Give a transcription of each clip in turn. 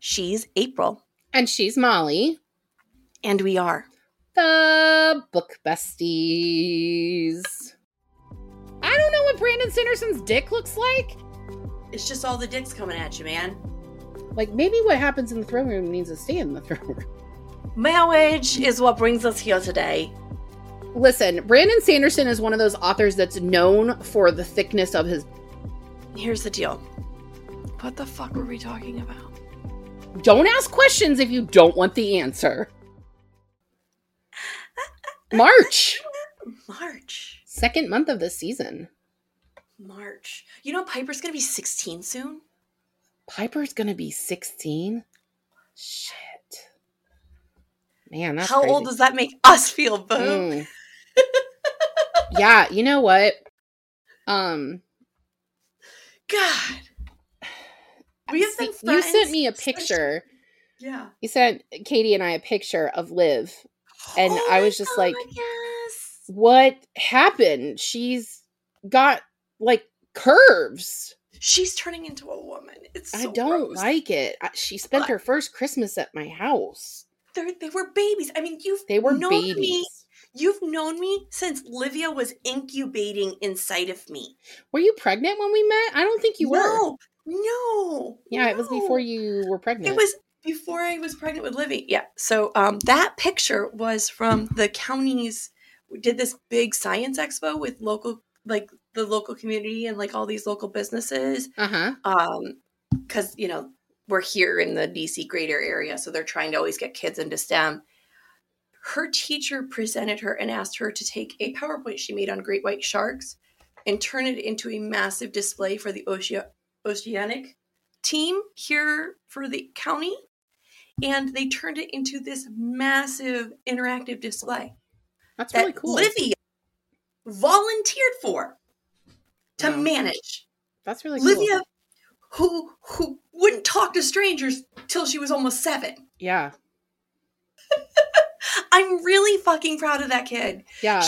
She's April. And she's Molly. And we are the Book Besties. I don't know what Brandon Sanderson's dick looks like. It's just all the dicks coming at you, man. Like, maybe what happens in the throne room needs to stay in the throne room. Marriage is what brings us here today. Listen, Brandon Sanderson is one of those authors that's known for the thickness of his... Here's the deal. What the fuck were we talking about? Don't ask questions if you don't want the answer. March. Second month of the season. March. You know Piper's going to be 16 soon? Piper's going to be 16? Shit. Man, that's How crazy. old does that make us feel, Bo? Yeah, you know what? God. We have been friends. You sent me a picture. Yeah. You sent Katie and I a picture of Liv. And I was just like, yes. What happened? She's got, like, curves. She's turning into a woman. It's so I don't gross. like it. She spent her first Christmas at my house. They were babies. I mean, They were known babies. Me. You've known me since Livia was incubating inside of me. Were you pregnant when we met? I don't think you were. No. Yeah, it was before you were pregnant. It was before I was pregnant with Livy. Yeah. So that picture was from the county's. We did this big science expo with local, like the local community and like all these local businesses. Because we're here in the DC greater area, so they're trying to always get kids into STEM. Her teacher presented her and asked her to take a PowerPoint she made on great white sharks and turn it into a massive display for the oceanic team here for the county. And they turned it into this massive interactive display. That's really cool. Livia volunteered for to manage. That's really cool. Livia, who wouldn't talk to strangers till she was almost 7. Yeah. I'm really fucking proud of that kid. Yeah.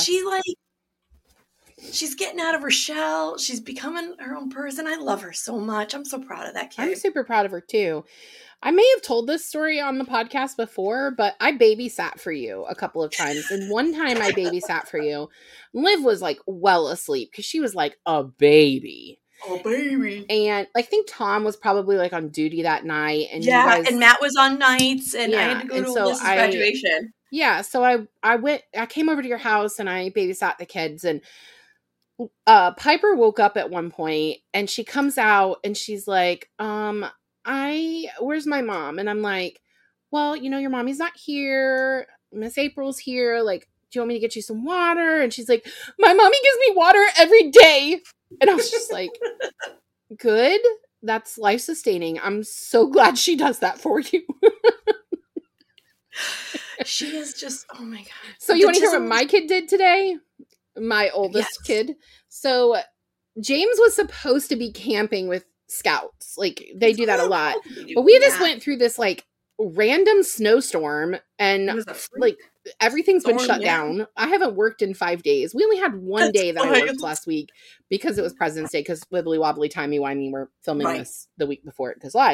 She's getting out of her shell. She's becoming her own person. I love her so much. I'm so proud of that kid. I'm super proud of her too. I may have told this story on the podcast before, but I babysat for you a couple of times. And one time I babysat for you, Liv was like well asleep because she was like a baby. Oh, baby. And I think Tom was probably like on duty that night. And and Matt was on nights and I had to go to Alyssa's graduation. Yeah, so I came over to your house and I babysat the kids, and Piper woke up at one point and she comes out and she's like, where's my mom? And I'm like, well, your mommy's not here. Miss April's here. Like, do you want me to get you some water? And she's like, my mommy gives me water every day. And I was just like, good. That's life sustaining. I'm so glad she does that for you. She is just, oh my God. So you want to hear what my kid did today? My oldest kid. So James was supposed to be camping with scouts. Like, they do that a lot. But we just went through this like random snowstorm and like everything's been shut down. I haven't worked in 5 days. We only had one day that I worked last week because it was President's Day, because wibbly wobbly timey-wimey, we're filming this the week before it goes live.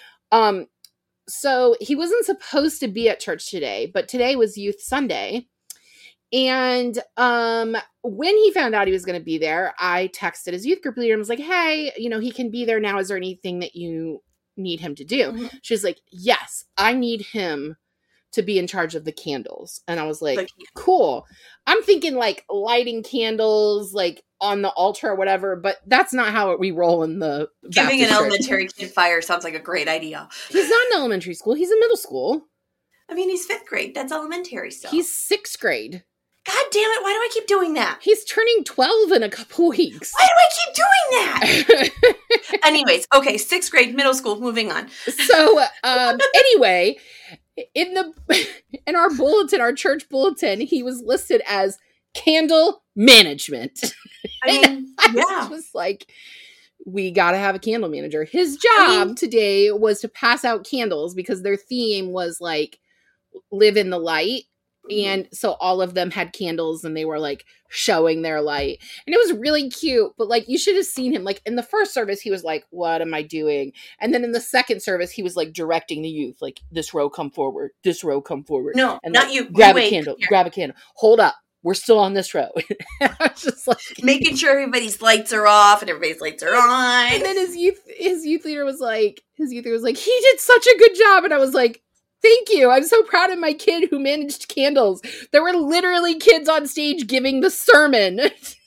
So he wasn't supposed to be at church today, but today was Youth Sunday. And when he found out he was going to be there, I texted his youth group leader and was like, hey, he can be there now. Is there anything that you need him to do? Mm-hmm. She's like, yes, I need him to be in charge of the candles. And I was like, cool. I'm thinking like lighting candles, like on the altar or whatever, but that's not how we roll in the Giving an elementary kid fire sounds like a great idea. He's not in elementary school. He's in middle school. I mean, he's 5th grade. That's elementary still. He's 6th grade. God damn it. Why do I keep doing that? He's turning 12 in a couple weeks. Why do I keep doing that? Anyways, okay, 6th grade, middle school, moving on. So, anyway, in our bulletin, our church bulletin, he was listed as candle management. I mean, I was like, we got to have a candle manager. His job today was to pass out candles because their theme was like, live in the light. And so all of them had candles and they were like showing their light. And it was really cute. But like you should have seen him. Like in the first service, he was like, what am I doing? And then in the second service, he was like directing the youth, like this row come forward, this row come forward. No, and not like, you. Grab You a wait. candle, Here. grab a candle. Hold up. We're still on this row. I was just like making sure everybody's lights are off and everybody's lights are on. And then his youth leader was like, he did such a good job. And I was like, thank you. I'm so proud of my kid who managed candles. There were literally kids on stage giving the sermon.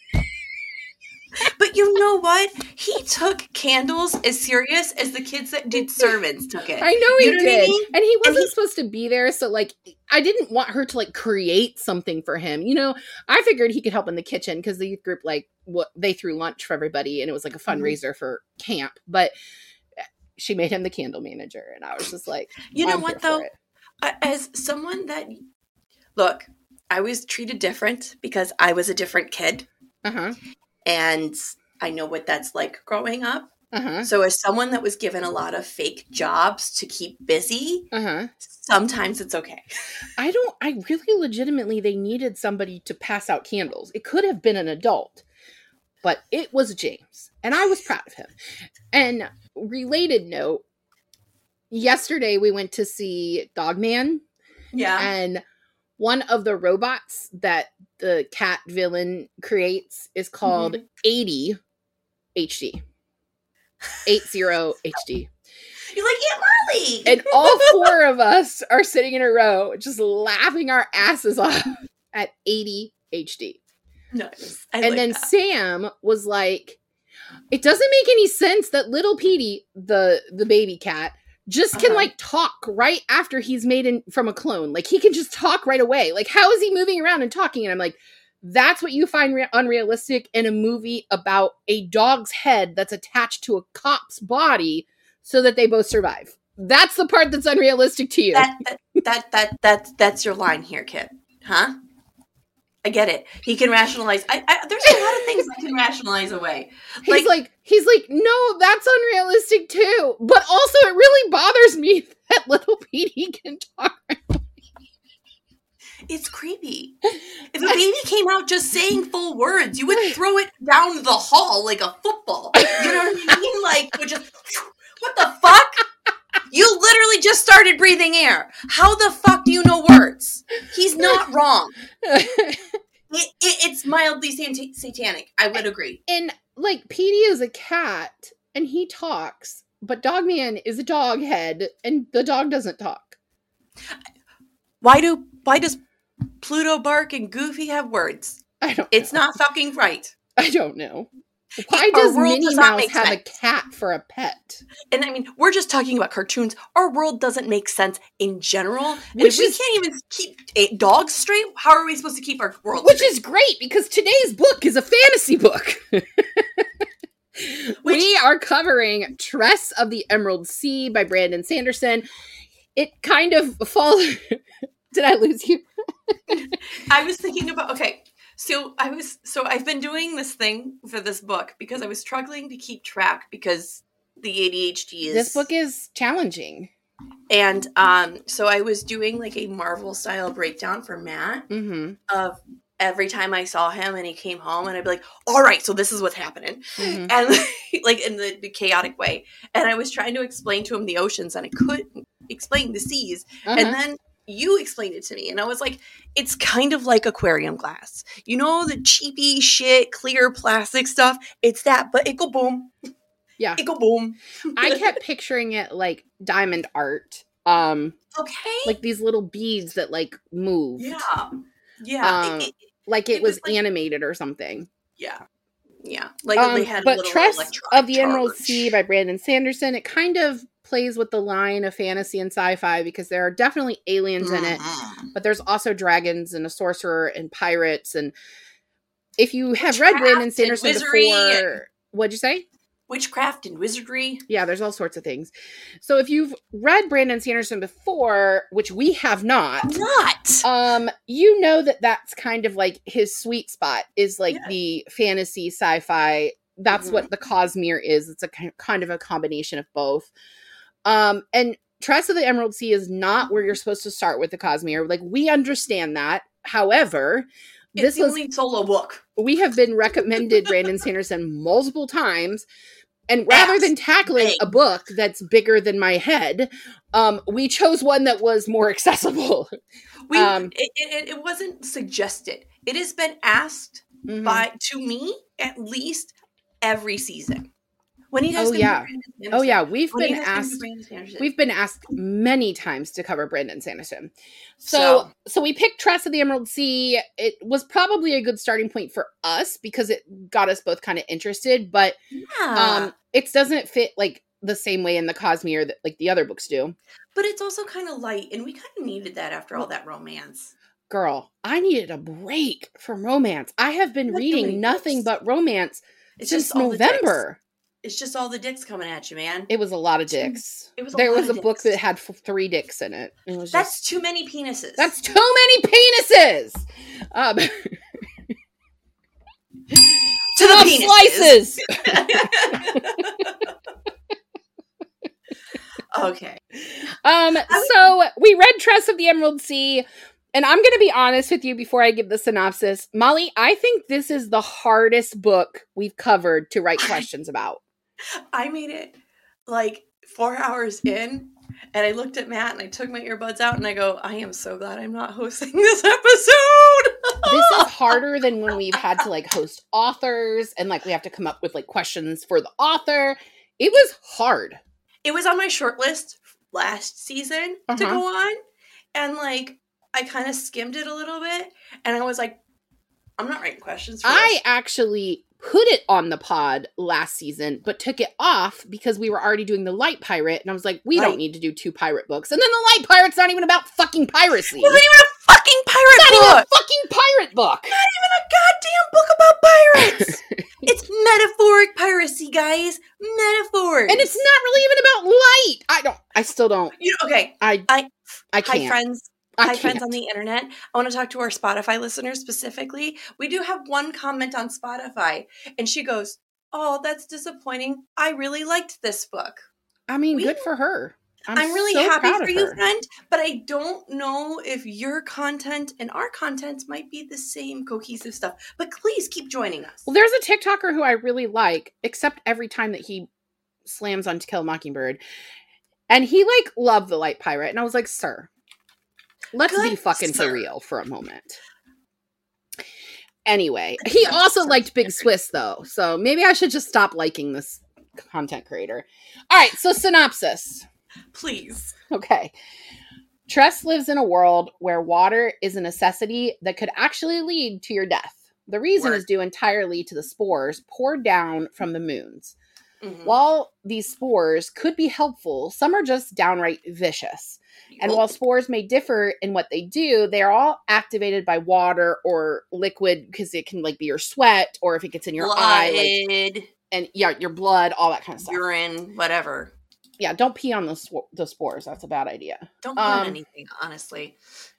But you know what? He took candles as serious as the kids that did sermons took it. I know he did. I mean? And he wasn't supposed to be there. So like, I didn't want her to like create something for him. You know, I figured he could help in the kitchen because the youth group, like they threw lunch for everybody and it was like a fundraiser for camp. But she made him the candle manager. And I was just like, you know what though? As someone that, look, I was treated different because I was a different kid. Uh-huh. And I know what that's like growing up. Uh-huh. So as someone that was given a lot of fake jobs to keep busy, sometimes it's okay. I really legitimately, they needed somebody to pass out candles. It could have been an adult, but it was James. And I was proud of him. And related note, yesterday we went to see Dogman. Yeah. And one of the robots that the cat villain creates is called 80 HD. 80 HD. You're like, yeah, Molly! And all four of us are sitting in a row just laughing our asses off at 80 HD. Nice. And then Sam was like, it doesn't make any sense that little Petey, the baby cat, just can like talk right after he's made from a clone. Like he can just talk right away. Like how is he moving around and talking? And I'm like, that's what you find unrealistic in a movie about a dog's head that's attached to a cop's body so that they both survive. That's the part that's unrealistic to you. That's your line here, kid. Huh? I get it. He can rationalize. There's a lot of things I can rationalize away. He's like, no, that's unrealistic too. But also, it really bothers me that little Petey can talk. It's creepy. If a baby came out just saying full words, you would throw it down the hall like a football. You know what I mean? Like, would just, what the fuck? You literally just started breathing air. How the fuck do you know words? He's not wrong. It's mildly satanic. I would agree. And like Petey is a cat and he talks, but Dogman is a dog head and the dog doesn't talk. Why does Pluto bark and Goofy have words? I don't know. It's not fucking right. I don't know. Why does Minnie Mouse have a cat for a pet? And I mean, we're just talking about cartoons. Our world doesn't make sense in general. And if we can't even keep dogs straight, how are we supposed to keep our world straight? Which is great, because today's book is a fantasy book. We are covering Tress of the Emerald Sea by Brandon Sanderson. It kind of falls... Did I lose you? I was thinking about... Okay. So I've been doing this thing for this book because I was struggling to keep track because the ADHD is... This book is challenging. And so I was doing like a Marvel style breakdown for Matt of every time I saw him and he came home, and I'd be like, all right, so this is what's happening. And like in the chaotic way. And I was trying to explain to him the oceans and I couldn't explain the seas. And then you explained it to me, and I was like, it's kind of like aquarium glass. You know, the cheapy shit, clear plastic stuff? It's that, but it go boom. Yeah. It go boom. I kept picturing it like diamond art. Okay. Like these little beads that like move. Yeah. Yeah. It was like, animated or something. Yeah. Yeah. Like they had but a little Tress of the Emerald charge. Sea by Brandon Sanderson, it kind of plays with the line of fantasy and sci-fi because there are definitely aliens in it, but there's also dragons and a sorcerer and pirates. And if you have read Brandon Sanderson before, what'd you say? Witchcraft and wizardry. Yeah, there's all sorts of things. So if you've read Brandon Sanderson before, which we have not, you know that that's kind of like his sweet spot is like the fantasy sci-fi. That's what the Cosmere is. It's a kind of a combination of both. And Tress of the Emerald Sea is not where you're supposed to start with the Cosmere. Like, we understand that. However, it's the only solo book. We have been recommended Brandon Sanderson multiple times. And rather than tackling a book that's bigger than my head, we chose one that was more accessible. It wasn't suggested. It has been asked to me at least every season. When he has we've been asked many times to cover Brandon Sanderson. So we picked Tress of the Emerald Sea. It was probably a good starting point for us because it got us both kind of interested, but it doesn't fit like the same way in the Cosmere that like the other books do. But it's also kind of light, and we kind of needed that after all that romance. Girl, I needed a break from romance. I have been reading nothing but romance since November. It's just all the dicks coming at you, man. It was a lot of dicks. There was a book that had 3 dicks in it. That's too many penises. That's too many penises. To the penises. Slices. Okay. So we read Tress of the Emerald Sea, and I'm going to be honest with you before I give the synopsis. Molly, I think this is the hardest book we've covered to write questions about. I made it like 4 hours in, and I looked at Matt and I took my earbuds out and I go, I am so glad I'm not hosting this episode. This is harder than when we've had to like host authors and like we have to come up with like questions for the author. It was hard. It was on my short list last season to go on, and like I kind of skimmed it a little bit, and I was like, I'm not writing questions for this. Actually put it on the pod last season, but took it off because we were already doing the Light Pirate, and I was like, we don't need to do 2 pirate books. And then the Light Pirate's not even about fucking piracy. It wasn't even a fucking pirate book! Not even a fucking pirate book! Not even a goddamn book about pirates! It's metaphoric piracy, guys. Metaphors. And it's not really even about light. I still don't. I can't. Hi, friends. Hi, friends on the internet. I want to talk to our Spotify listeners specifically. We do have one comment on Spotify, and she goes, oh, that's disappointing. I really liked this book. I mean, good for her. I'm really so happy for you, friend, but I don't know if your content and our content might be the same cohesive stuff. But please keep joining us. Well, there's a TikToker who I really like, except every time that he slams on To Kill a Mockingbird. And he, like, loved The Light Pirate. And I was like, sir, let's be fucking for real for a moment. Anyway, he also liked Big Swiss, though. So maybe I should just stop liking this content creator. All right, so synopsis. Please. Okay. Tress lives in a world where water is a necessity that could actually lead to your death. The reason is due entirely to the spores poured down from the moons. Mm-hmm. While these spores could be helpful, some are just downright vicious. And while spores may differ in what they do, they are all activated by water or liquid because it can like be your sweat or if it gets in your eye. Like, and yeah, your blood, all that kind of stuff. Urine, whatever. Yeah, don't pee on the spores. That's a bad idea. Don't pee on anything, honestly.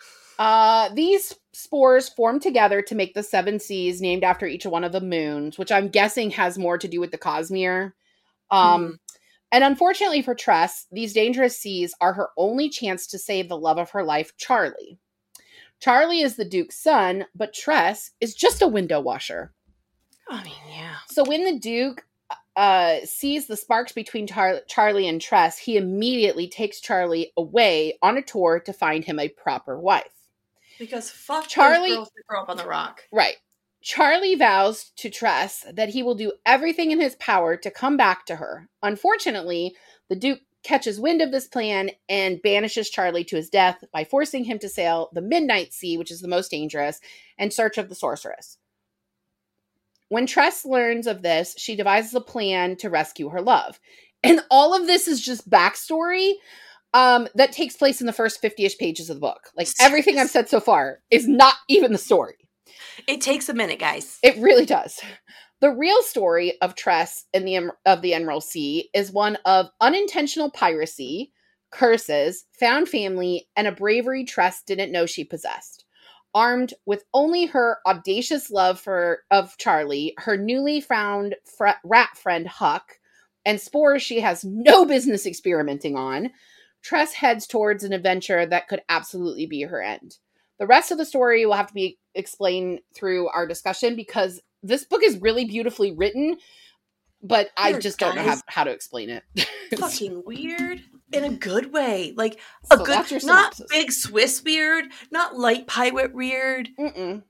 These spores form together to make the 7 seas named after each one of the moons, which I'm guessing has more to do with the Cosmere. And unfortunately for Tress, these dangerous seas are her only chance to save the love of her life, Charlie. Charlie is the Duke's son, but Tress is just a window washer. I mean, yeah. So when the Duke sees the sparks between Charlie and Tress, he immediately takes Charlie away on a tour to find him a proper wife. Because fuck Charlie, those girls that grow up on the rock. Right. Charlie vows to Tress that he will do everything in his power to come back to her. Unfortunately, the Duke catches wind of this plan and banishes Charlie to his death by forcing him to sail the Midnight Sea, which is the most dangerous, in search of the sorceress. When Tress learns of this, she devises a plan to rescue her love. And all of this is just backstory that takes place in the first 50-ish pages of the book. Like, everything I've said so far is not even the story. It takes a minute, guys. It really does. The real story of Tress and of the Emerald Sea is one of unintentional piracy, curses, found family, and a bravery Tress didn't know she possessed. Armed with only her audacious love of Charlie, her newly found rat friend Huck, and spores she has no business experimenting on, Tress heads towards an adventure that could absolutely be her end. The rest of the story will have to be explained through our discussion because this book is really beautifully written, but I just don't know how to explain it. Fucking weird in a good way. Like so that's your synopsis. Not big Swiss weird, not light pirate weird. Mm-mm.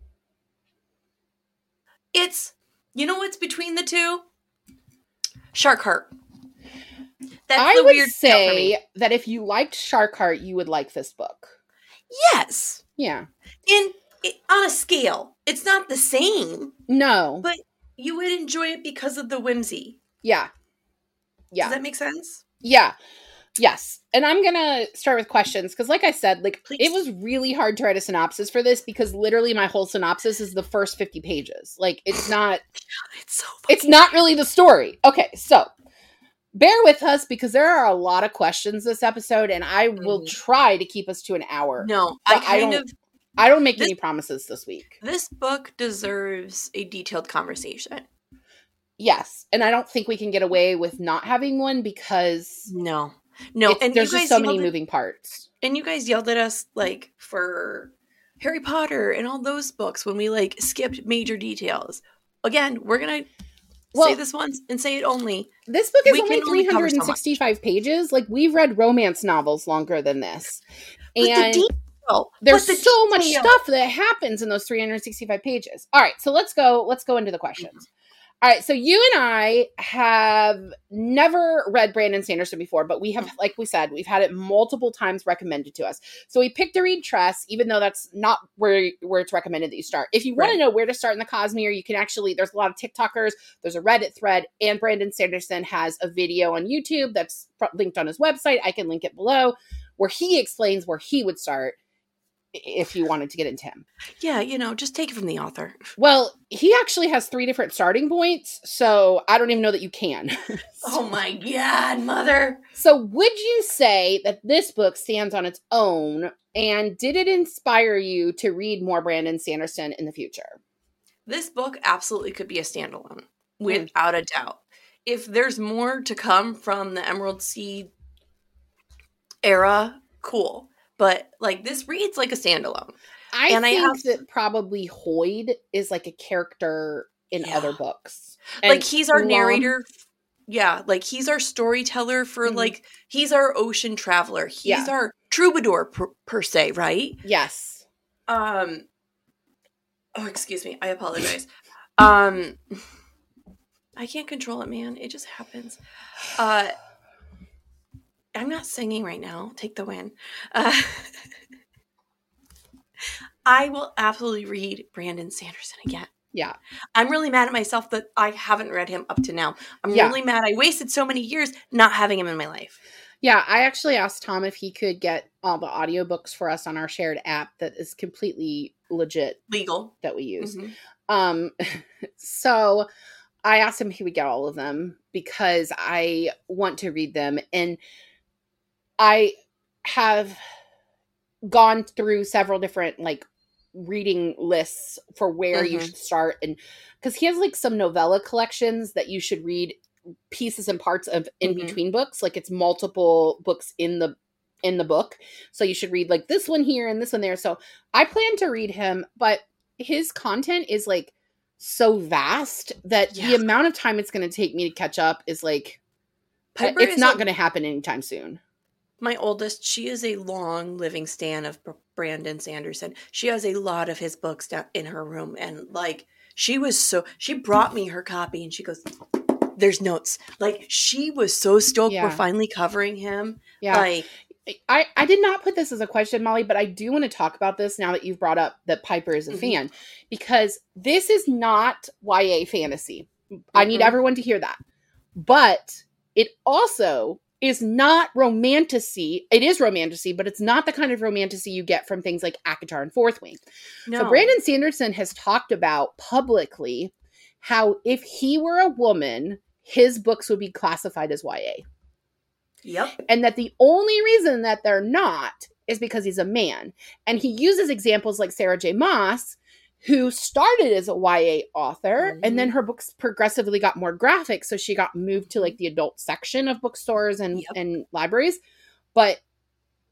It's, you know what's between the two? Shark Heart. I would say that if you liked Shark Heart, you would like this book. Yes. Yeah. On a scale. It's not the same. No. But you would enjoy it because of the whimsy. Yeah. Yeah. Does that make sense? Yeah. Yes. And I'm going to start with questions because like I said, Please. It was really hard to write a synopsis for this because literally my whole synopsis is the first 50 pages. Like it's not it's not really the story. Okay, so bear with us because there are a lot of questions this episode and I will try to keep us to an hour. No, I don't make any promises this week. This book deserves a detailed conversation. Yes, and I don't think we can get away with not having one because no, and there's just so many moving parts. And you guys yelled at us like for Harry Potter and all those books when we like skipped major details. Again, we're gonna say this once and say it only. This book is only 365 pages. Like we've read romance novels longer than this, and there's so much stuff that happens in those 365 pages. All right, so let's go into the questions. All right, so you and I have never read Brandon Sanderson before, but we have, like we said, we've had it multiple times recommended to us. So we picked to read Tress, even though that's not where it's recommended that you start. If you want to know where to start in the Cosmere, you can actually, there's a lot of TikTokers, there's a Reddit thread, and Brandon Sanderson has a video on YouTube that's linked on his website. I can link it below, where he explains where he would start if you wanted to get into him. Yeah, just take it from the author. Well, he actually has 3 different starting points, so I don't even know that you can. Oh my God, mother. So would you say that this book stands on its own, and did it inspire you to read more Brandon Sanderson in the future? This book absolutely could be a standalone, without a doubt. If there's more to come from the Emerald Sea era, cool. But, this reads like a standalone. I think that probably Hoyd is, a character in other books. And he's our narrator. Yeah, he's our storyteller for, he's our ocean traveler. He's our troubadour, per se, right? Yes. Oh, excuse me. I apologize. I can't control it, man. It just happens. I'm not singing right now. Take the win. I will absolutely read Brandon Sanderson again. Yeah. I'm really mad at myself that I haven't read him up to now. I'm really mad. I wasted so many years not having him in my life. Yeah, I actually asked Tom if he could get all the audiobooks for us on our shared app that is completely legit. Legal. That we use. So I asked him if he would get all of them because I want to read them. And I have gone through several different reading lists for where you should start, and because he has some novella collections that you should read pieces and parts of in between books. It's multiple books in the book, so you should read this one here and this one there. So I plan to read him, but his content is so vast that the amount of time it's going to take me to catch up is it's not going to happen anytime soon. My oldest, she is a long living stan of Brandon Sanderson. She has a lot of his books down in her room. And she brought me her copy and she goes, there's notes. She was so stoked we're finally covering him. Yeah. I did not put this as a question, Molly, but I do want to talk about this now that you've brought up that Piper is a fan, because this is not YA fantasy. I need everyone to hear that. But it also is not romantasy. It is romantasy, but it's not the kind of romantasy you get from things like ACOTAR and Fourth Wing. No. So Brandon Sanderson has talked about publicly how if he were a woman, his books would be classified as YA. Yep. And that the only reason that they're not is because he's a man. And he uses examples like Sarah J. Maas, who started as a YA author, and then her books progressively got more graphic, so she got moved to the adult section of bookstores and libraries. But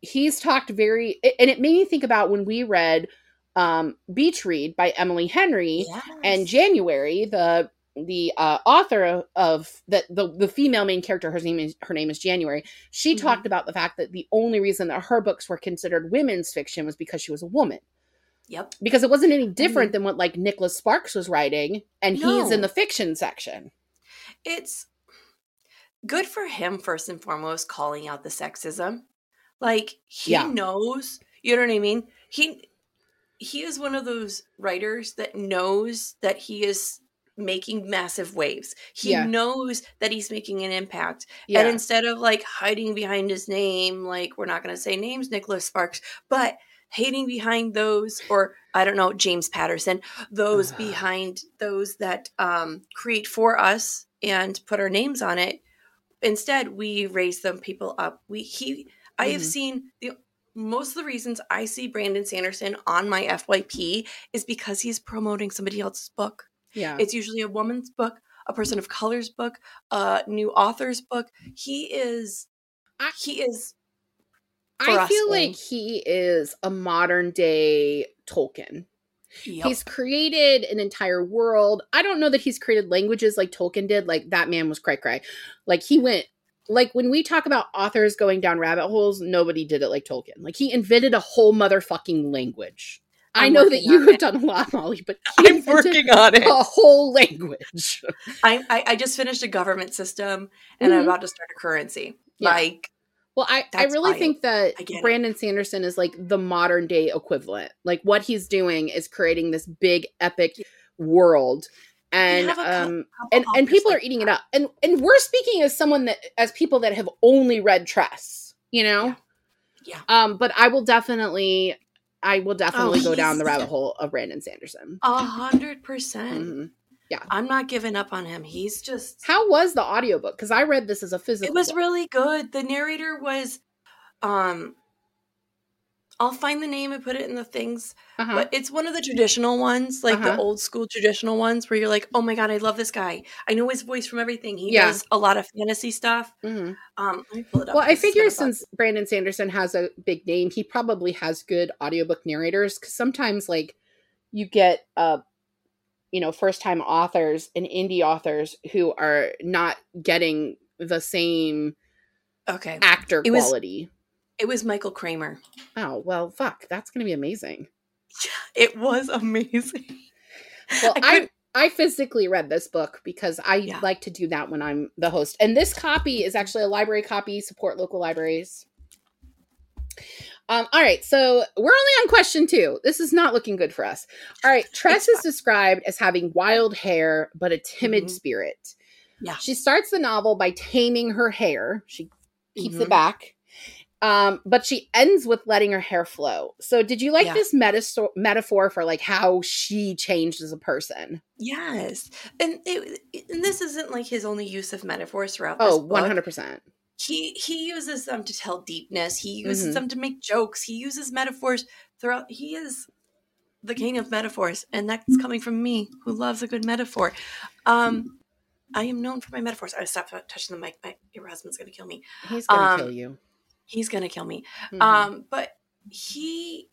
he's talked very, and it made me think about when we read Beach Read by Emily Henry, and Yes. January, the author of the female main character, her name is January. She Mhm. talked about the fact that the only reason that her books were considered women's fiction was because she was a woman. Yep. Because it wasn't any different than what like Nicholas Sparks was writing, and he's in No. the fiction section. It's good for him, first and foremost, calling out the sexism. Like, he Yeah. knows, you know what I mean? He is one of those writers that knows that he is making massive waves. He Yeah. knows that he's making an impact. Yeah. And instead of like hiding behind his name, like, we're not going to say names, Nicholas Sparks, but hating behind those, or I don't know, James Patterson, those behind those that create for us and put our names on it. Instead, we raise them people up. I have seen most of the reasons I see Brandon Sanderson on my FYP is because he's promoting somebody else's book. Yeah. It's usually a woman's book, a person of color's book, a new author's book. He is I us feel all. like he is a modern day Tolkien. Yep. He's created an entire world. I don't know that he's created languages like Tolkien did. Like, that man was cray-cray. Like, he went, like, when we talk about authors going down rabbit holes, nobody did it like Tolkien. Like, he invented a whole motherfucking language. I know that you have done a lot, Molly, but I'm working on it. A whole language. I just finished a government system, and I'm about to start a currency. Yeah. Like, well, I really think that Brandon Sanderson is like the modern day equivalent. Like, what he's doing is creating this big epic world, and and people are eating it up. And we're speaking as people that have only read Tress, you know? Yeah. But I will definitely go down the rabbit hole of Brandon Sanderson. 100%. Mm-hmm. Yeah. I'm not giving up on him. He's just... How was the audiobook? Because I read this as a physical book. book. Really good. The narrator was... I'll find the name and put it in the things. But it's one of the traditional ones, like the old school traditional ones where you're like, oh my God, I love this guy. I know his voice from everything. He does a lot of fantasy stuff. Mm-hmm. Let me pull it up. Well, I figure since Brandon Sanderson has a big name, he probably has good audiobook narrators, because sometimes like you get first-time authors and indie authors who are not getting the same actor quality. It was Michael Kramer. Oh, well, fuck. That's going to be amazing. It was amazing. Well, I physically read this book because I like to do that when I'm the host. And this copy is actually a library copy. Support local libraries. All right, so we're only on question 2. This is not looking good for us. All right, Tress is described as having wild hair, but a timid spirit. Yeah. She starts the novel by taming her hair. She keeps it back. But she ends with letting her hair flow. So did you like this metaphor for like how she changed as a person? Yes. And this isn't like his only use of metaphors throughout this book. 100%. He uses them to tell deepness. He uses them to make jokes. He uses metaphors throughout. He is the king of metaphors, and that's coming from me, who loves a good metaphor. I am known for my metaphors. I stopped touching the mic. Your husband's going to kill me. He's going to kill you. He's going to kill me. But he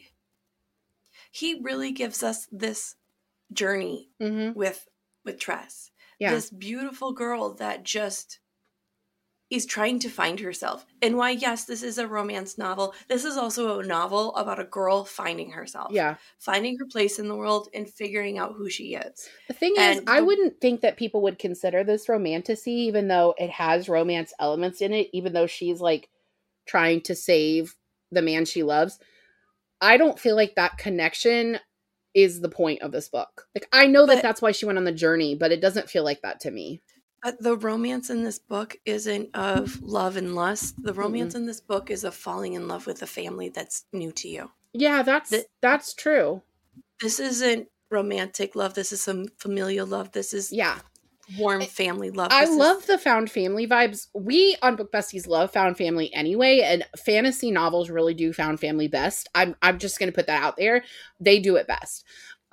really gives us this journey with Tress. Yeah. This beautiful girl that just is trying to find herself. And why, yes, this is a romance novel. This is also a novel about a girl finding herself. Yeah. Finding her place in the world and figuring out who she is. The thing is, I wouldn't think that people would consider this romantasy, even though it has romance elements in it, even though she's like trying to save the man she loves. I don't feel like that connection is the point of this book. Like, I know that that's why she went on the journey, but it doesn't feel like that to me. But the romance in this book isn't of love and lust. The romance in this book is of falling in love with a family that's new to you. Yeah, that's true. This isn't romantic love. This is some familial love. This is warm family love. I love the found family vibes. We on Book Besties love found family anyway, and fantasy novels really do found family best. I'm just going to put that out there. They do it best.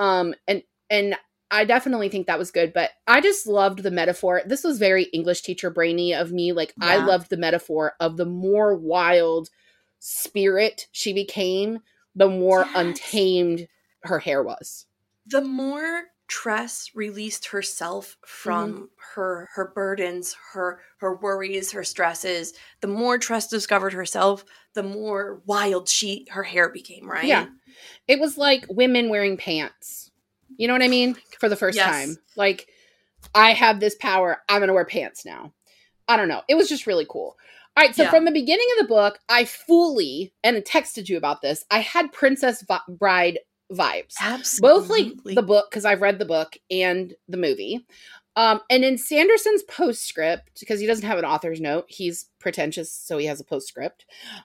And I definitely think that was good, but I just loved the metaphor. This was very English teacher brainy of me. Like, I loved the metaphor of the more wild spirit she became, the more untamed her hair was. The more Tress released herself from her burdens, her worries, her stresses, the more Tress discovered herself, the more wild her hair became, right? Yeah. It was like women wearing pants. You know what I mean? For the first time. Like, I have this power. I'm going to wear pants now. I don't know. It was just really cool. All right. So from the beginning of the book, I fully, and I texted you about this, I had Princess Bride vibes. Absolutely. Both like the book, because I've read the book and the movie. And in Sanderson's postscript, because he doesn't have an author's note, he's pretentious, so he has a postscript.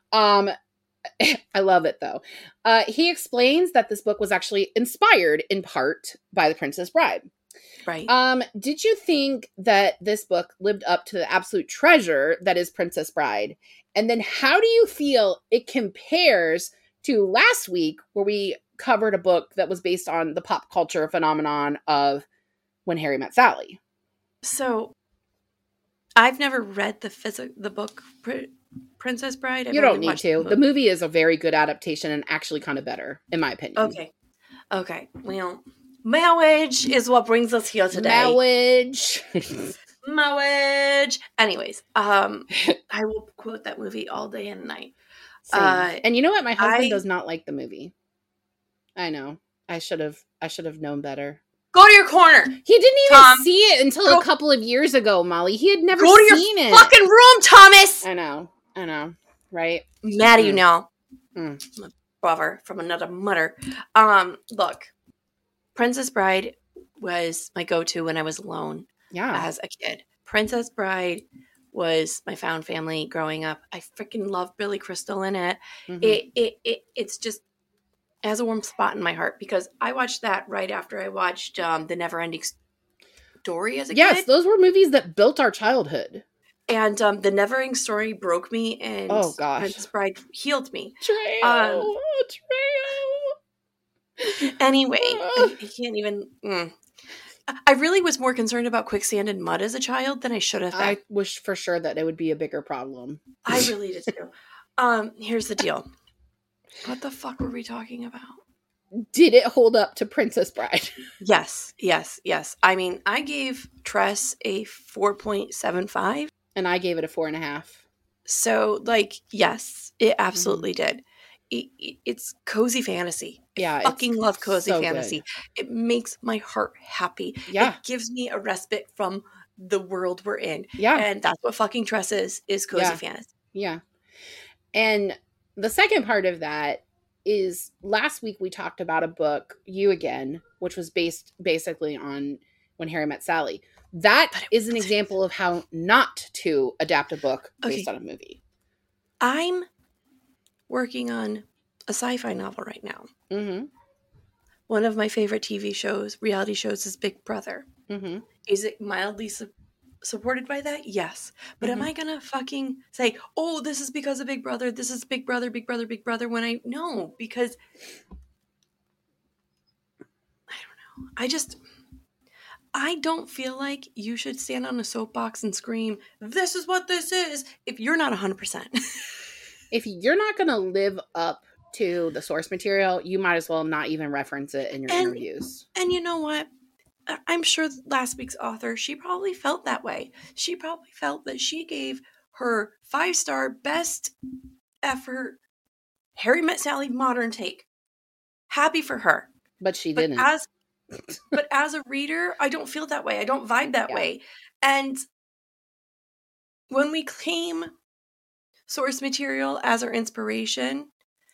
I love it, though. He explains that this book was actually inspired in part by The Princess Bride. Right. Did you think that this book lived up to the absolute treasure that is Princess Bride? And then how do you feel it compares to last week, where we covered a book that was based on the pop culture phenomenon of When Harry Met Sally? So, I've never read the book Princess Bride. You don't need to. The movie is a very good adaptation and actually kind of better, in my opinion. Okay. Well, marriage is what brings us here today. Marriage. Anyways, I will quote that movie all day and night. And you know what? My husband does not like the movie. I know. I should have known better. Go to your corner. He didn't even see it until a couple of years ago, Molly. He had never seen it. Go to your fucking room, Thomas. I know. Right? I'm mad at you now. My brother from another mother. Look, Princess Bride was my go-to when I was alone. Yeah. As a kid. Princess Bride was my found family growing up. I freaking love Billy Crystal in it. It's just has a warm spot in my heart because I watched that right after I watched The Neverending Story as a kid. Yes, those were movies that built our childhood. And The Neverending Story broke me, and Princess Bride healed me. Trejo. Anyway, I can't even... I really was more concerned about quicksand and mud as a child than I should have been. I wish for sure that it would be a bigger problem. I really did too. Here's the deal. What the fuck were we talking about? Did it hold up to Princess Bride? Yes. I mean, I gave Tress a 4.75. And I gave it a 4.5. So, yes, it absolutely did. It's cozy fantasy. I fucking love cozy fantasy. Good. It makes my heart happy. Yeah. It gives me a respite from the world we're in. Yeah. And that's what fucking Tress is cozy fantasy. Yeah. And the second part of that is last week we talked about a book, You Again, which was based basically on When Harry Met Sally. That is an example of how not to adapt a book based on a movie. I'm working on a sci-fi novel right now. Mm-hmm. One of my favorite TV shows, reality shows, is Big Brother. Mm-hmm. Is it mildly supported by that? Yes. But am I going to fucking say, oh, this is because of Big Brother, this is Big Brother, when no, because I don't know. I don't feel like you should stand on a soapbox and scream, this is what this is, if you're not 100%. If you're not going to live up to the source material, you might as well not even reference it in your interviews. And you know what? I'm sure last week's author, she probably felt that way. She probably felt that she gave her 5-star best effort Harry Met Sally modern take. Happy for her. But she didn't. But as a reader, I don't feel that way. I don't vibe that way. And when we claim source material as our inspiration,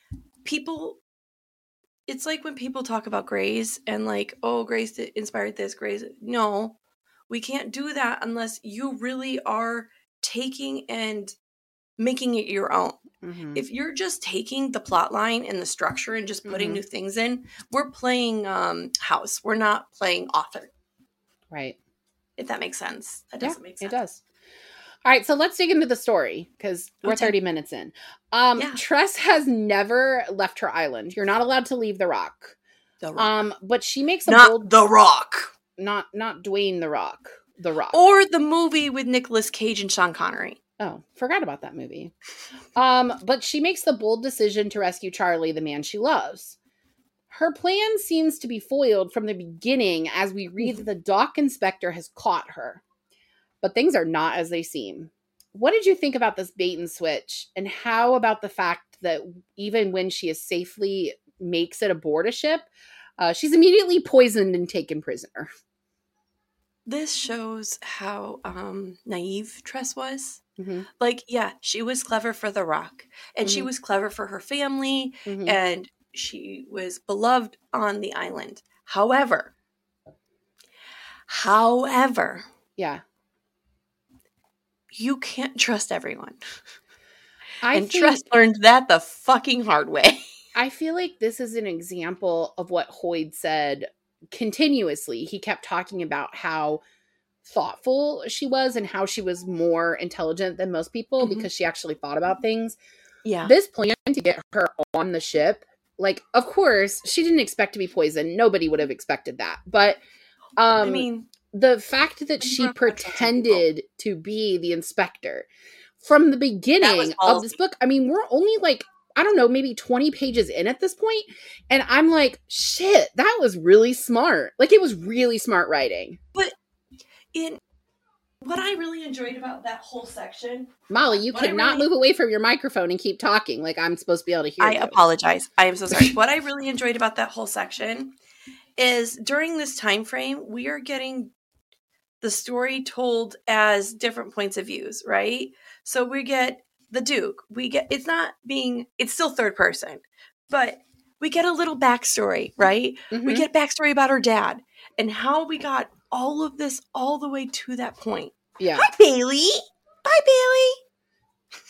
it's like when people talk about Grey's and Grey's inspired this, Grey's. No, we can't do that unless you really are taking and making it your own. Mm-hmm. If you're just taking the plot line and the structure and just putting new things in, we're playing house. We're not playing author. Right. If that makes sense. That doesn't make sense. It does. All right, so let's dig into the story because we're 30 minutes in. Tress has never left her island. You're not allowed to leave the Rock. But she makes a The Rock. Not Dwayne the Rock. The Rock. Or the movie with Nicolas Cage and Sean Connery. Oh, forgot about that movie. But she makes the bold decision to rescue Charlie, the man she loves. Her plan seems to be foiled from the beginning as we read that the dock inspector has caught her. But things are not as they seem. What did you think about this bait and switch? And how about the fact that even when she is safely makes it aboard a ship, she's immediately poisoned and taken prisoner? This shows how naive Tress was. Mm-hmm. Like, yeah, she was clever for the rock, and she Mhm. was clever for her family, Mhm. and she was beloved on the island. However, Yeah. you can't trust everyone. I And think, Tress learned that the fucking hard way. I feel like this is an example of what Hoyd said continuously. He kept talking about how thoughtful she was and how she was more intelligent than most people Mhm. because she actually thought about things. Yeah. This plan to get her on the ship, like, of course, she didn't expect to be poisoned. Nobody would have expected that. But I mean, the fact that I'm she not gonna trust some people. pretended to be the inspector from the beginning of this ballsy. book, I mean, we're only like, I don't know, maybe 20 pages in at this point, and I'm like, shit, that was really smart. Like, it was really smart writing. But what I really enjoyed about that whole section, Molly, you What I cannot really- move away from your microphone and keep talking like I'm supposed to be able to hear I you. apologize. I am so sorry. What I really enjoyed about that whole section is during this time frame, we are getting the story told as different points of views, right? So we get the Duke. It's still third person, but we get a little backstory, right? Mhm. We get backstory about her dad and how we got all of this all the way to that point. Yeah. Hi, Bailey. Bye, Bailey.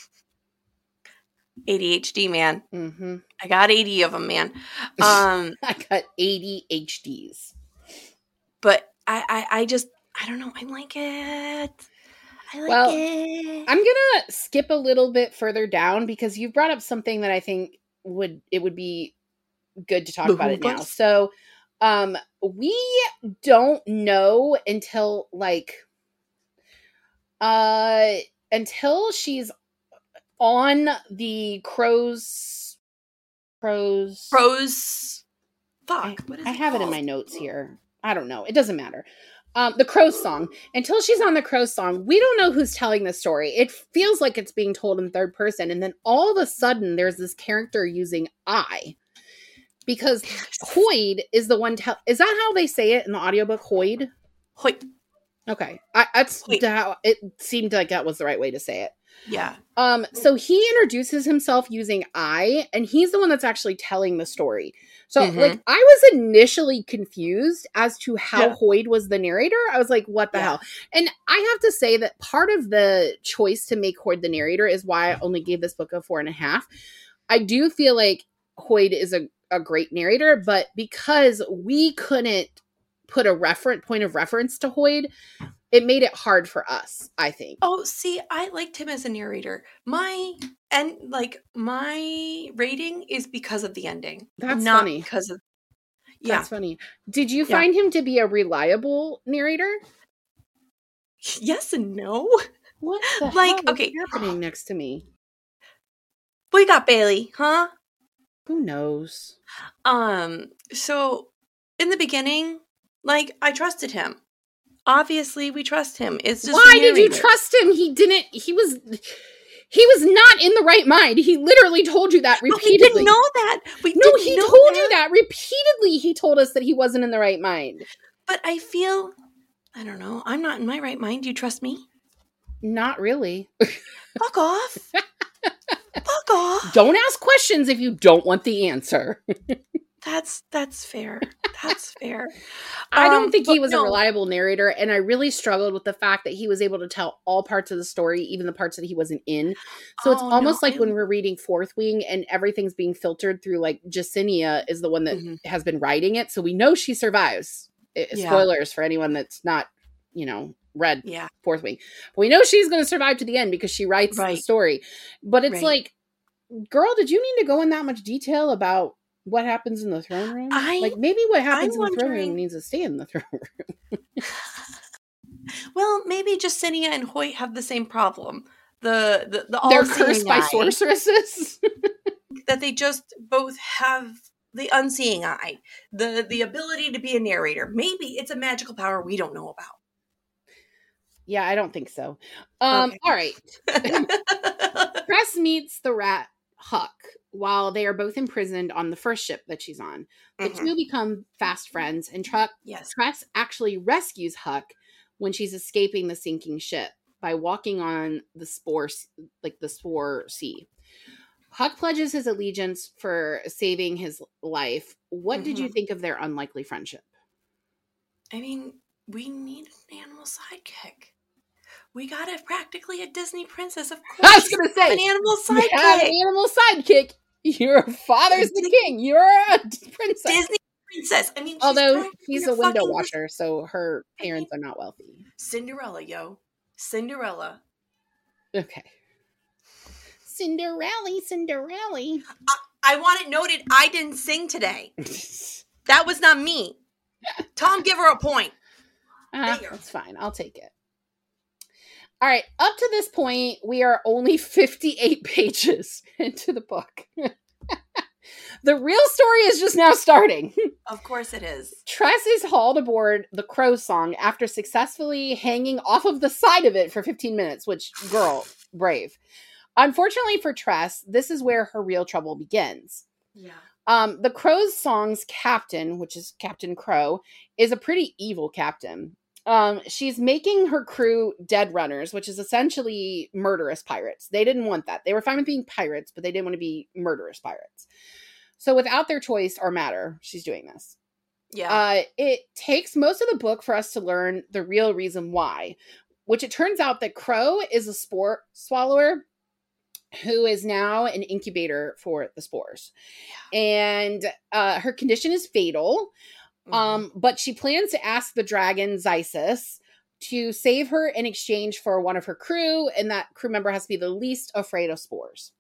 ADHD, man. Mm-hmm. I got 80 of them, man. I got 80 HDs. But I don't know. I like it. I like Well, it. I'm gonna skip a little bit further down because you've brought up something that I think would be good to talk about it now. So, we don't know until until she's on the crows. Fuck. What is I it have it in called? my notes here. I don't know. It doesn't matter. The Crow song. Until she's on the Crow song, we don't know who's telling the story. It feels like it's being told in third person, and then all of a sudden, there's this character using I, because Hoyd is the one. Is that how they say it in the audiobook? Hoyd. Hoyt. Okay, that's Hoyt. how it seemed like that was the right way to say it. Yeah. So he introduces himself using I, and he's the one that's actually telling the story. So, Mhm. I was initially confused as to how Yeah. Hoyd was the narrator. I was like, what the Yeah. hell? And I have to say that part of the choice to make Hoyd the narrator is why I only gave this book a 4.5. I do feel like Hoyd is a great narrator, but because we couldn't put a point of reference to Hoyd, it made it hard for us, I think. Oh, see, I liked him as a narrator. My rating is because of the ending. That's not funny. because of yeah. That's funny. Did you Yeah. find him to be a reliable narrator? Yes and no. What the Like, hell okay. is happening next to me? We got Bailey, huh? Who knows? So in the beginning, I trusted him. Obviously, we trust him. It's just Why did you narrator. trust him? He was not in the right mind. He literally told you that But we repeatedly. didn't know that. He told you that repeatedly. He told us that he wasn't in the right mind. But I don't know. I'm not in my right mind. Do you trust me? Not really. Fuck off. Fuck off. Don't ask questions if you don't want the answer. That's fair. That's fair. I don't think he but was a no. reliable narrator, and I really struggled with the fact that he was able to tell all parts of the story, even the parts that he wasn't in. So it's Oh, almost no, like when we're reading Fourth Wing and everything's being filtered through, Jacinia is the one that Mhm. has been writing it, so we know she survives. Yeah. Spoilers for anyone that's not, read Yeah. Fourth Wing. But we know she's going to survive to the end because she writes the Right. story. But it's Right. like, girl, did you need to go in that much detail about what happens in the throne room? Maybe what happens in the throne room needs to stay in the throne room. Well, maybe Jacinia and Hoyt have the same problem. the They're cursed by sorceresses. That they just both have the unseeing eye, the ability to be a narrator. Maybe it's a magical power we don't know about. Yeah, I don't think so. Okay. All right. Tress meets the rat Huck while they are both imprisoned on the first ship that she's on. The two become fast friends, and Tress actually rescues Huck when she's escaping the sinking ship by walking on the spore sea. Huck pledges his allegiance for saving his life. What did you think of their unlikely friendship? I mean, we need an animal sidekick. We got practically a Disney princess. Of course, I was going to say, an animal sidekick. You have an animal sidekick. Your father's the king. You're a princess. Disney princess. I mean, although he's a window washer, so her parents are not wealthy. Cinderella, yo. Cinderella. Okay. Cinderella. I want it noted, I didn't sing today. That was not me. Tom, give her a point. That's fine. I'll take it. All right. Up to this point, we are only 58 pages into the book. The real story is just now starting. Of course it is. Tress is hauled aboard the Crow Song after successfully hanging off of the side of it for 15 minutes, which, girl, brave. Unfortunately for Tress, this is where her real trouble begins. Yeah. The Crow's Song's captain, which is Captain Crow, is a pretty evil captain. She's making her crew dead runners, which is essentially murderous pirates. They didn't want that. They were fine with being pirates, but they didn't want to be murderous pirates. So without their choice or matter, she's doing this. Yeah. It takes most of the book for us to learn the real reason why, which it turns out that Crow is a spore swallower who is now an incubator for the spores. And her condition is fatal. But she plans to ask the dragon Xysis to save her in exchange for one of her crew, and that crew member has to be the least afraid of spores.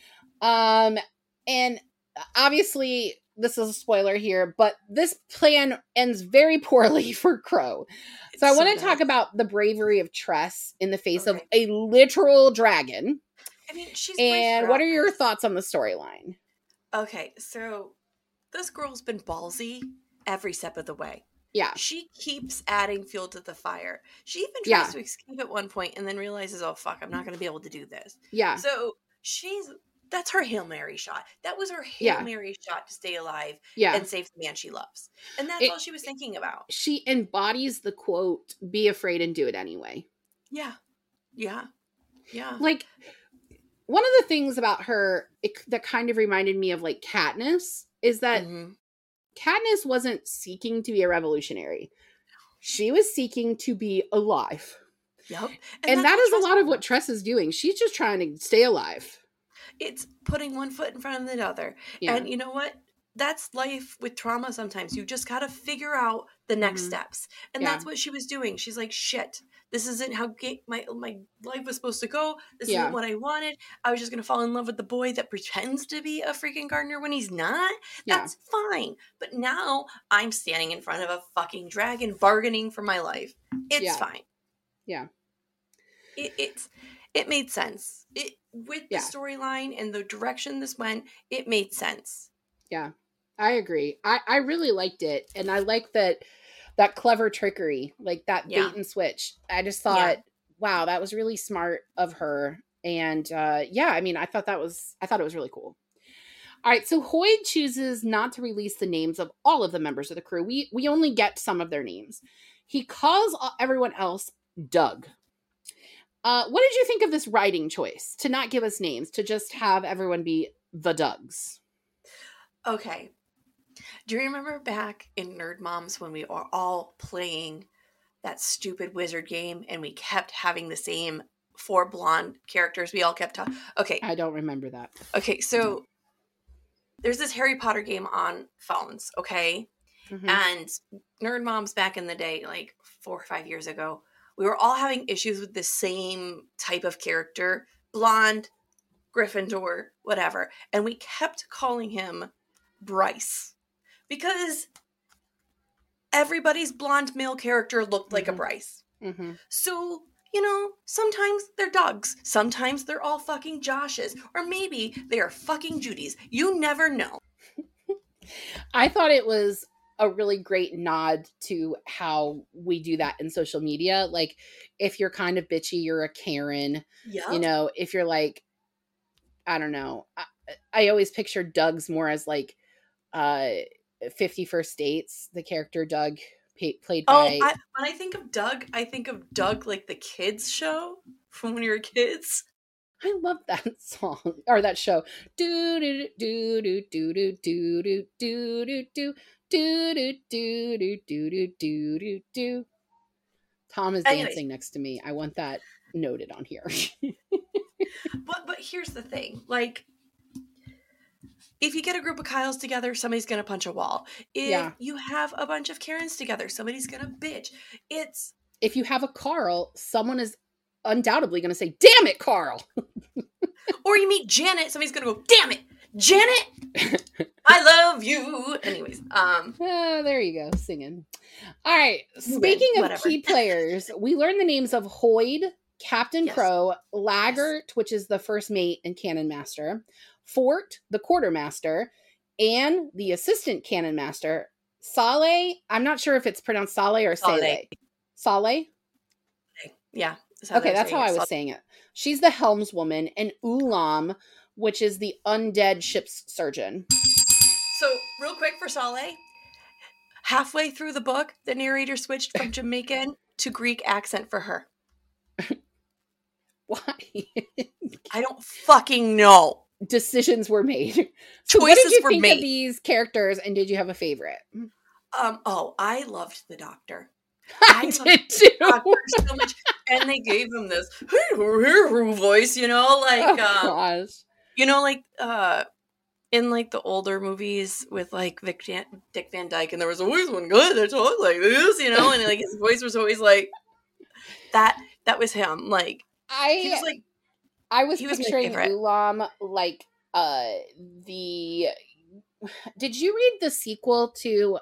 And obviously, this is a spoiler here, but this plan ends very poorly for Crow. So I want to talk about the bravery of Tress in the face of a literal dragon. I mean, she's and what are your thoughts on the storyline? Okay, so this girl's been ballsy every step of the way. Yeah. She keeps adding fuel to the fire. She even tries to escape at one point and then realizes, oh, fuck, I'm not going to be able to do this. Yeah. So that's her Hail Mary shot. That was her Hail Mary shot to stay alive and save the man she loves. And that's all she was thinking about. She embodies the quote, be afraid and do it anyway. Yeah. Yeah. Yeah. Like, one of the things about her that kind of reminded me of like Katniss is that Katniss wasn't seeking to be a revolutionary. She was seeking to be alive. Yep. And that is a lot of what Tress is doing. She's just trying to stay alive. It's putting one foot in front of the other. Yeah. And you know what? That's life with trauma sometimes. You just got to figure out the next steps. And that's what she was doing. She's like, shit, this isn't how my life was supposed to go. This isn't what I wanted. I was just going to fall in love with the boy that pretends to be a freaking gardener when he's not. That's fine. But now I'm standing in front of a fucking dragon bargaining for my life. It's fine. Yeah. It made sense. With the storyline and the direction this went, it made sense. Yeah. I agree. I really liked it. And I like that clever trickery, like that bait and switch. I just thought, wow, that was really smart of her. And I mean, I thought it was really cool. All right. So Hoyd chooses not to release the names of all of the members of the crew. We only get some of their names. He calls everyone else Doug. What did you think of this writing choice to not give us names, to just have everyone be the Dougs? Okay. Do you remember back in Nerd Moms when we were all playing that stupid wizard game and we kept having the same 4 blonde characters? We all kept talking. Okay. I don't remember that. Okay. So there's this Harry Potter game on phones. Okay. And Nerd Moms back in the day, like 4 or 5 years ago, we were all having issues with the same type of character, blonde, Gryffindor, whatever. And we kept calling him Bryce. Because everybody's blonde male character looked like a Bryce. So, you know, sometimes they're Dougs, sometimes they're all fucking Joshes, or maybe they are fucking Judys. You never know. I thought it was a really great nod to how we do that in social media. Like, if you're kind of bitchy, you're a Karen. Yeah. You know, if you're like, I don't know. I always picture Doug's more as like 50 First Dates, the character Doug played by... when I think of Doug, I think of Doug like the kids show from when you were kids. I love that song or that show. Do do do do do do do do do do do do do do do do do do. Tom is dancing next to me. I want that noted on here. But here's the thing, like, if you get a group of Kyles together, somebody's gonna punch a wall. If you have a bunch of Karens together, somebody's gonna bitch. If you have a Carl, someone is undoubtedly gonna say, "Damn it, Carl!" Or you meet Janet, somebody's gonna go, "Damn it, Janet, I love you." Anyways, there you go, singing. All right, speaking of key players, we learned the names of Hoyd, Captain Crow, Laggart, which is the first mate and cannon master, Fort, the quartermaster, and the assistant cannon master, Saleh. I'm not sure if it's pronounced Saleh or Saleh. Saleh? Yeah. Okay, that's how I was saying it. She's the helmswoman, and Ulam, which is the undead ship's surgeon. So, real quick for Saleh, halfway through the book, the narrator switched from Jamaican to Greek accent for her. Why? I don't fucking know. Decisions were made. So what did you think of these characters, and did you have a favorite? I loved the Doctor. I did too. So much, and they gave him this voice, you know, like gosh. You know, like in like the older movies with like Dick Van Dyke, and there was always one guy that talked like this, you know, and like his voice was always like that. That was him. Like I was picturing Ulam like the. Did you read the sequel to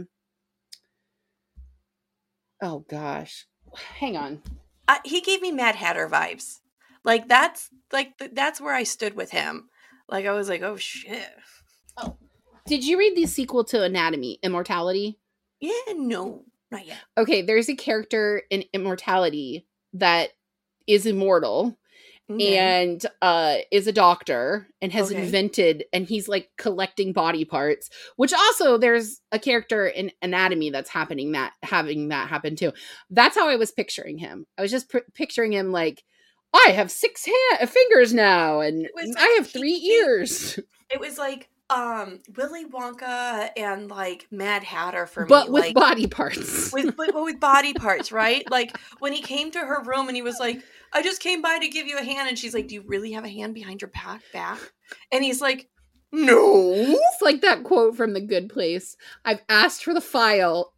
oh gosh, hang on. He gave me Mad Hatter vibes. Like that's where I stood with him. Like I was like, oh shit. Oh, did you read the sequel to Anatomy, Immortality? Yeah, no, not yet. Okay, there's a character in Immortality that is immortal. Okay. And is a doctor and has invented, and he's like collecting body parts, which also there's a character in Anatomy that's having that happen too. That's how I was picturing him. I was just picturing him like, I have 6 fingers now, and I have 3 ears. It was like Willy Wonka and like Mad Hatter for me, but with like, body parts. with body parts, right? Like when he came to her room and he was like, I just came by to give you a hand, and she's like, do you really have a hand behind your back? And he's like, no. It's like that quote from The Good Place. I've asked for the file.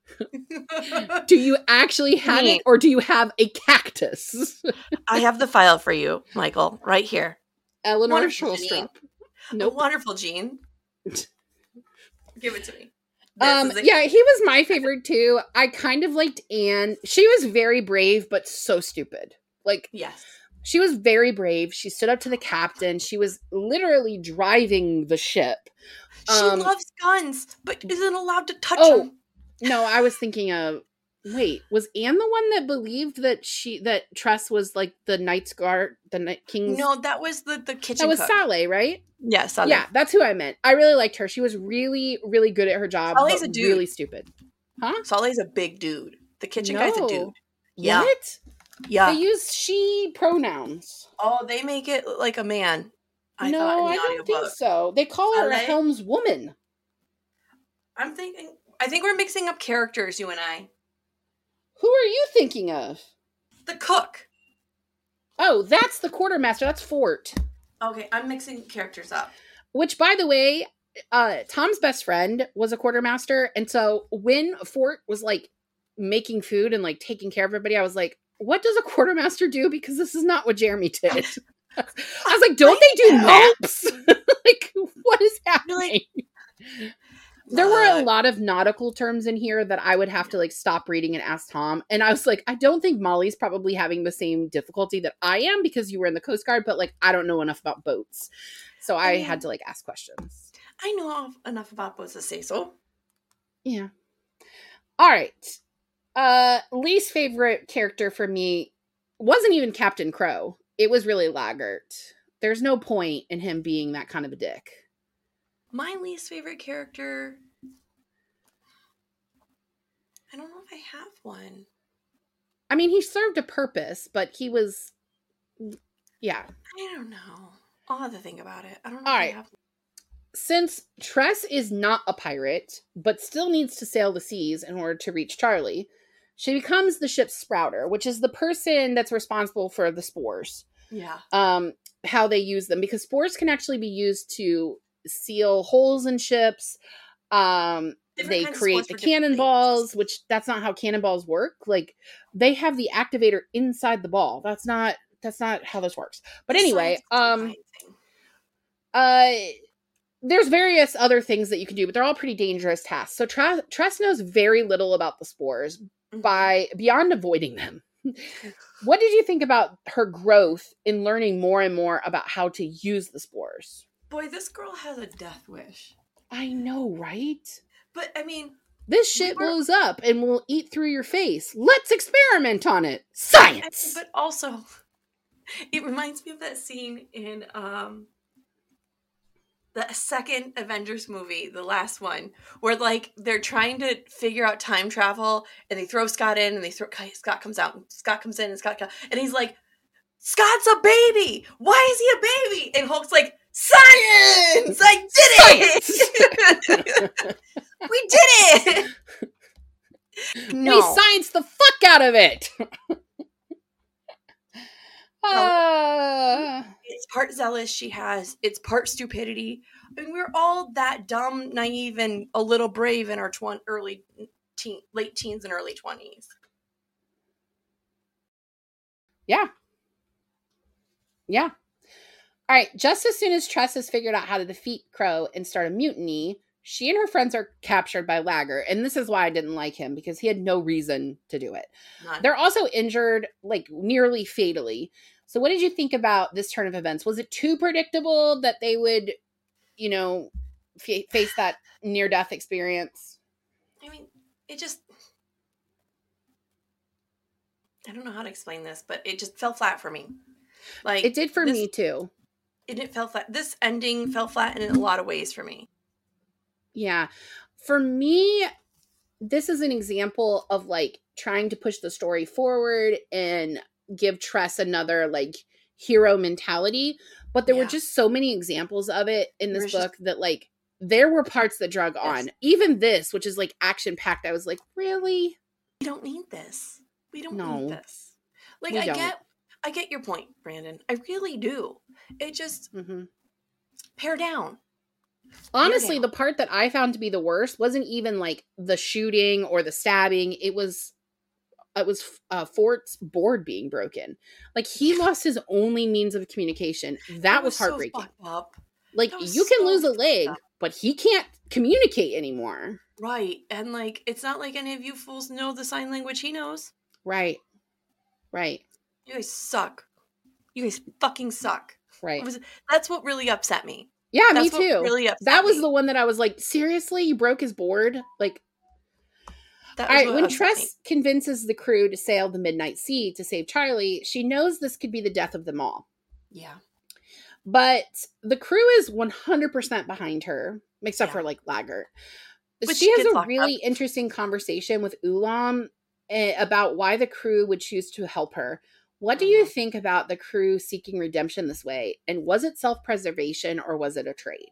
Do you actually have it, or do you have a cactus? I have the file for you, Michael, right here. Eleanor Shulstrup. Nope. Wonderful, Gene. Give it to me. Yeah, he was my favorite too. I kind of liked Anne. She was very brave, but so stupid. Like, yes, she was very brave. She stood up to the captain. She was literally driving the ship. She loves guns, but isn't allowed to touch them. No, I was thinking of. Wait, was Anne the one that believed that Tress was like the Knight's Guard, the Night King's? No, that was the kitchen. That was cook. Saleh, right? Yeah, Saleh. Yeah, that's who I meant. I really liked her. She was really, really good at her job. Saleh's a dude. Really stupid. Huh? Saleh's a big dude. The kitchen guy's a dude. Yeah. What? Yeah. They use she pronouns. Oh, they make it like a man. I don't think so. They call her a helmswoman. I think we're mixing up characters, you and I. Who are you thinking of? The cook. Oh, that's the quartermaster. That's Fort. Okay, I'm mixing characters up. Which, by the way, Tom's best friend was a quartermaster. And so when Fort was like making food and like taking care of everybody, I was like, what does a quartermaster do? Because this is not what Jeremy did. I was like, don't they do mops? Like, what is happening? There were a lot of nautical terms in here that I would have to like stop reading and ask Tom. And I was like, I don't think Molly's probably having the same difficulty that I am because you were in the Coast Guard, but like I don't know enough about boats. So I had to like ask questions. I know enough about boats to say so. Yeah. All right. Least favorite character for me wasn't even Captain Crow. It was really Laggert. There's no point in him being that kind of a dick. My least favorite character, I don't know if I have one. I mean, he served a purpose, but he was, yeah. I don't know. I'll have to think about it. I don't know All if right. I have one. Since Tress is not a pirate, but still needs to sail the seas in order to reach Charlie, she becomes the ship's sprouter, which is the person that's responsible for the spores. Yeah. How they use them, because spores can actually be used to seal holes in ships. They create the cannonballs, which that's not how cannonballs work. Like they have the activator inside the ball. That's not how this works. But anyway, there's various other things that you can do, but they're all pretty dangerous tasks. So Tress knows very little about the spores beyond avoiding them. What did you think about her growth in learning more and more about how to use the spores? Boy, this girl has a death wish. I know, right? But, I mean... This shit blows up and will eat through your face. Let's experiment on it. Science! But also, it reminds me of that scene in the second Avengers movie, the last one, where, like, they're trying to figure out time travel, and they throw Scott in, and Scott comes out, and Scott comes in, and he's like, Scott's a baby! Why is he a baby? And Hulk's like, science! I did it! We did it! No. We scienced the fuck out of it! It's part zealous, it's part stupidity. I mean, we're all that dumb, naive, and a little brave in our late teens and early 20s. Yeah. Yeah. All right. Just as soon as Tress has figured out how to defeat Crow and start a mutiny, she and her friends are captured by Laggert. And this is why I didn't like him, because he had no reason to do it. None. They're also injured, like nearly fatally. So what did you think about this turn of events? Was it too predictable that they would, face that near-death experience? I mean, it just... I don't know how to explain this, but it just fell flat for me. Like it did for me too. It fell flat. This ending fell flat in a lot of ways for me. Yeah. For me, this is an example of like trying to push the story forward and give Tress another like hero mentality. But there were just so many examples of it in this book that like there were parts that drug on. Even this, which is like action packed, I was like, really? We don't need this. We don't need this. Like I get your point, Brandon. I really do. It just pare down. Honestly, the part that I found to be the worst wasn't even like the shooting or the stabbing. It was Fort's board being broken. Like he lost his only means of communication. That was heartbreaking. So fucked up. Like you can lose a leg, but he can't communicate anymore. Right. And like it's not like any of you fools know the sign language he knows. Right. Right. You guys suck. You guys fucking suck. Right. That's what really upset me. Yeah, me too. Really that was the one that I was like, seriously, you broke his board? Like, all right, when Tress convinces the crew to sail the Midnight Sea to save Charlie, she knows this could be the death of them all. Yeah. But the crew is 100% behind her, except for like Laggert. But she has a really interesting conversation with Ulam about why the crew would choose to help her. What do you think about the crew seeking redemption this way? And was it self-preservation or was it a trade?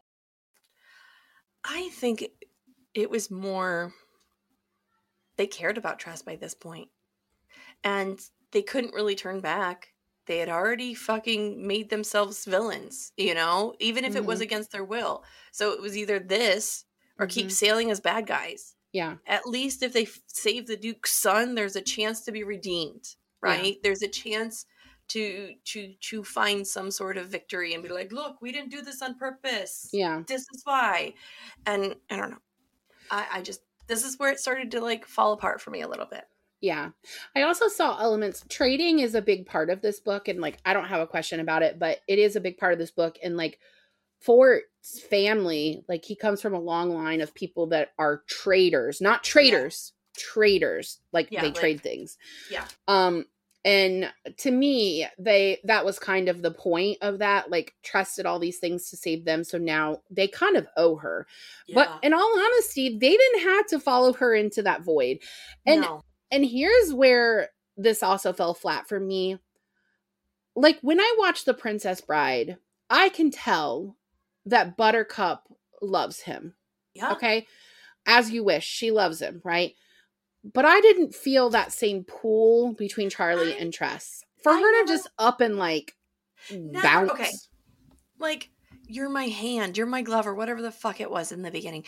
I think it was more... They cared about Tress by this point. And they couldn't really turn back. They had already fucking made themselves villains, even if it was against their will. So it was either this or keep sailing as bad guys. Yeah. At least if they save the Duke's son, there's a chance to be redeemed. Right? Yeah. There's a chance to find some sort of victory and be like, look, we didn't do this on purpose. Yeah. This is why. And I don't know. I just, this is where it started to like fall apart for me a little bit. Yeah. I also saw elements. Trading is a big part of this book. And like, I don't have a question about it, but it is a big part of this book. And like, Fort's family, like he comes from a long line of people that are traders, not traders, traders. Like they trade things. Yeah. And to me, that was kind of the point of that, like Tress did all these things to save them. So now they kind of owe her. Yeah. But in all honesty, they didn't have to follow her into that void. And here's where this also fell flat for me. Like when I watched The Princess Bride, I can tell that Buttercup loves him. Yeah. Okay. As you wish. She loves him, right? But I didn't feel that same pull between Charlie and Tress. For her to just up and like bounce. Okay. Like, you're my hand, you're my glove, or whatever the fuck it was in the beginning.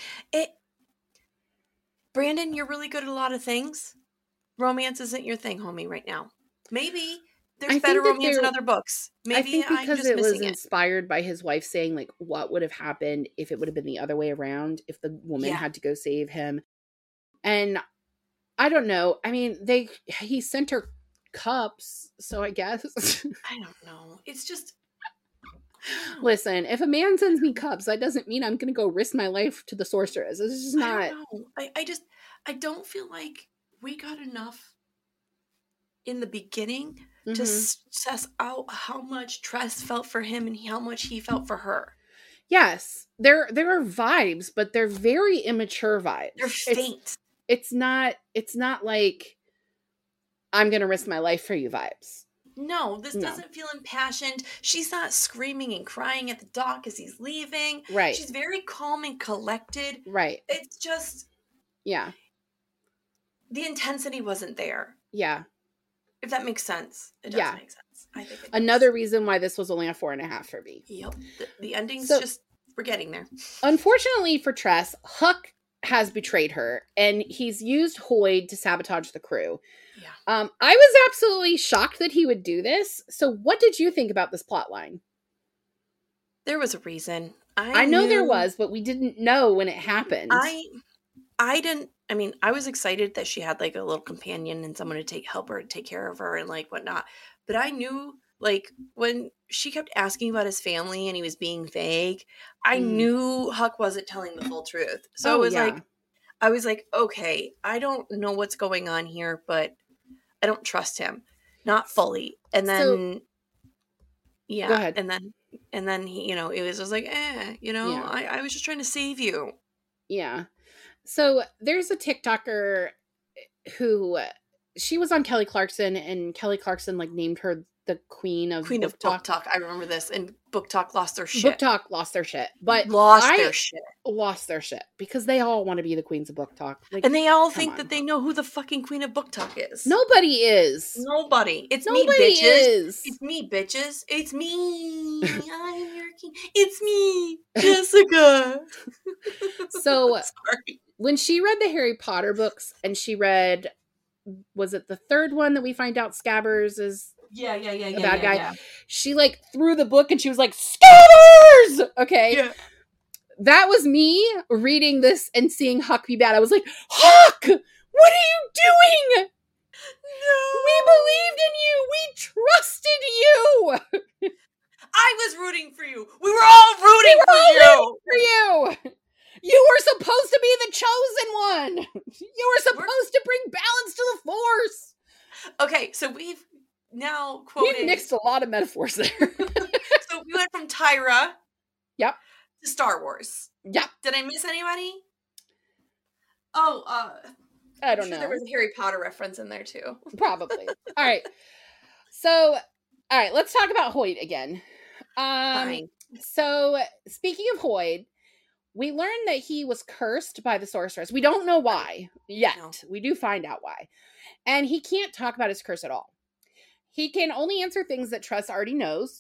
Brandon, you're really good at a lot of things. Romance isn't your thing, homie, right now. Maybe there's better romance in other books. Maybe I think because it was inspired by his wife saying, like, what would have happened if it would have been the other way around, if the woman had to go save him. And I don't know. I mean, he sent her cups, so I guess. I don't know. It's just... Listen, if a man sends me cups, that doesn't mean I'm going to go risk my life to the sorceress. It's just not... I don't know. I don't feel like we got enough in the beginning to suss out how much Tress felt for him and how much he felt for her. Yes, there are vibes, but they're very immature vibes. They're faint. It's not like I'm going to risk my life for you vibes. No, this doesn't feel impassioned. She's not screaming and crying at the dock as he's leaving. Right. She's very calm and collected. Right. It's just... Yeah. The intensity wasn't there. Yeah. If that makes sense. It does make sense. I think it does. Another reason why this was only a 4.5 for me. Yep. The ending's just... We're getting there. Unfortunately for Tress, Huck has betrayed her, and he's used Hoid to sabotage the crew. Yeah. I was absolutely shocked that he would do this. So what did you think about this plot line? There was a reason. I know there was, but we didn't know when it happened. I didn't. I mean, I was excited that she had like a little companion and someone to help her and take care of her and like whatnot. But I knew, like, when she kept asking about his family and he was being vague, I knew Huck wasn't telling the full truth. So I was like, okay, I don't know what's going on here, but I don't trust him, not fully. And then, go ahead. And then he, it was just like, I was just trying to save you. Yeah. So there's a TikToker who she was on Kelly Clarkson, and Kelly Clarkson like named her the Queen of Book Talk. I remember this, and Book Talk lost their shit. Book Talk lost their shit, but lost their shit because they all want to be the queens of Book Talk, like, and they all think that they know who the fucking Queen of Book Talk is. Nobody is. Nobody. It's me, bitches. It's me, bitches. It's me. I'm your king. It's me, Jessica. So sorry. When she read the Harry Potter books, and she read, was it the third one that we find out Scabbers is a bad guy? Yeah. She like threw the book and she was like, Scabbers! Okay. Yeah. That was me reading this and seeing Huck be bad. I was like, Huck! What are you doing? No. We believed in you. We trusted you. I was rooting for you. We were all rooting for you. You were supposed to be the chosen one. You were supposed to bring balance to the Force. Okay, so we've now quoted... We've mixed a lot of metaphors there. So we went from Tyra... Yep. ...to Star Wars. Yep. Did I miss anybody? Oh, I don't know. There was a Harry Potter reference in there, too. Probably. All right. So, all right, let's talk about Hoid again. Fine. So, speaking of Hoid... We learned that he was cursed by the sorceress. We don't know why yet. No. We do find out why. And he can't talk about his curse at all. He can only answer things that Tress already knows.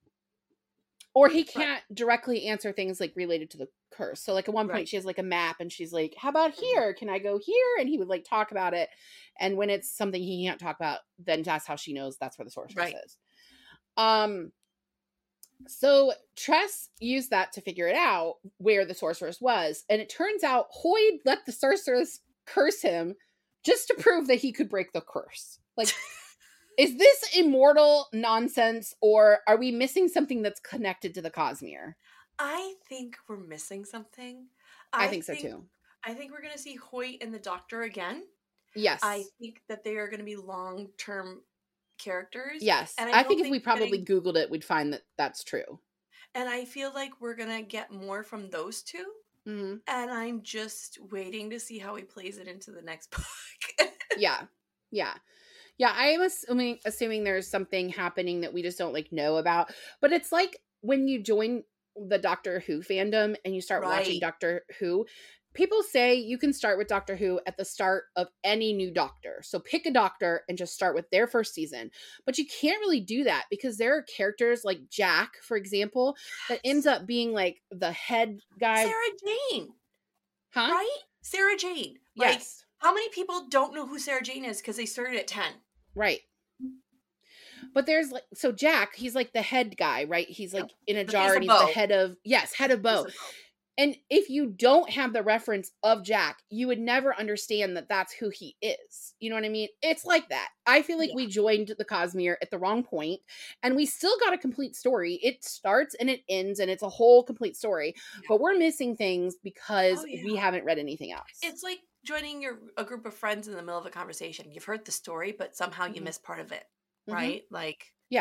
Or he can't directly answer things like related to the curse. So like at one point she has like a map and she's like, how about here? Can I go here? And he would like talk about it. And when it's something he can't talk about, then that's how she knows that's where the sorceress is. So Tress used that to figure it out where the sorceress was. And it turns out Hoyd let the sorceress curse him just to prove that he could break the curse. Like, is this immortal nonsense, or are we missing something that's connected to the Cosmere? I think we're missing something. I think so too. I think we're going to see Hoyt and the Doctor again. Yes. I think that they are going to be long-term characters. Yes. And I think if we probably Googled it, we'd find that that's true. And I feel like we're going to get more from those two. Mm-hmm. And I'm just waiting to see how he plays it into the next book. Yeah. I am assuming there's something happening that we just don't like know about. But it's like when you join the Doctor Who fandom and you start watching Doctor Who, people say you can start with Doctor Who at the start of any new Doctor. So pick a Doctor and just start with their first season. But you can't really do that because there are characters like Jack, for example, that ends up being like the head guy. Sarah Jane. Huh? Right? Sarah Jane. Yes. How many people don't know who Sarah Jane is because they started at 10? Right. But there's like, so Jack, he's like the head guy, right? He's like in a jar and he's the head of Bo. And if you don't have the reference of Jack, you would never understand that that's who he is. You know what I mean? It's like that. I feel like we joined the Cosmere at the wrong point, and we still got a complete story. It starts and it ends, and it's a whole complete story. Yeah. But we're missing things because we haven't read anything else. It's like joining a group of friends in the middle of a conversation. You've heard the story, but somehow you miss part of it, right? Like, yeah.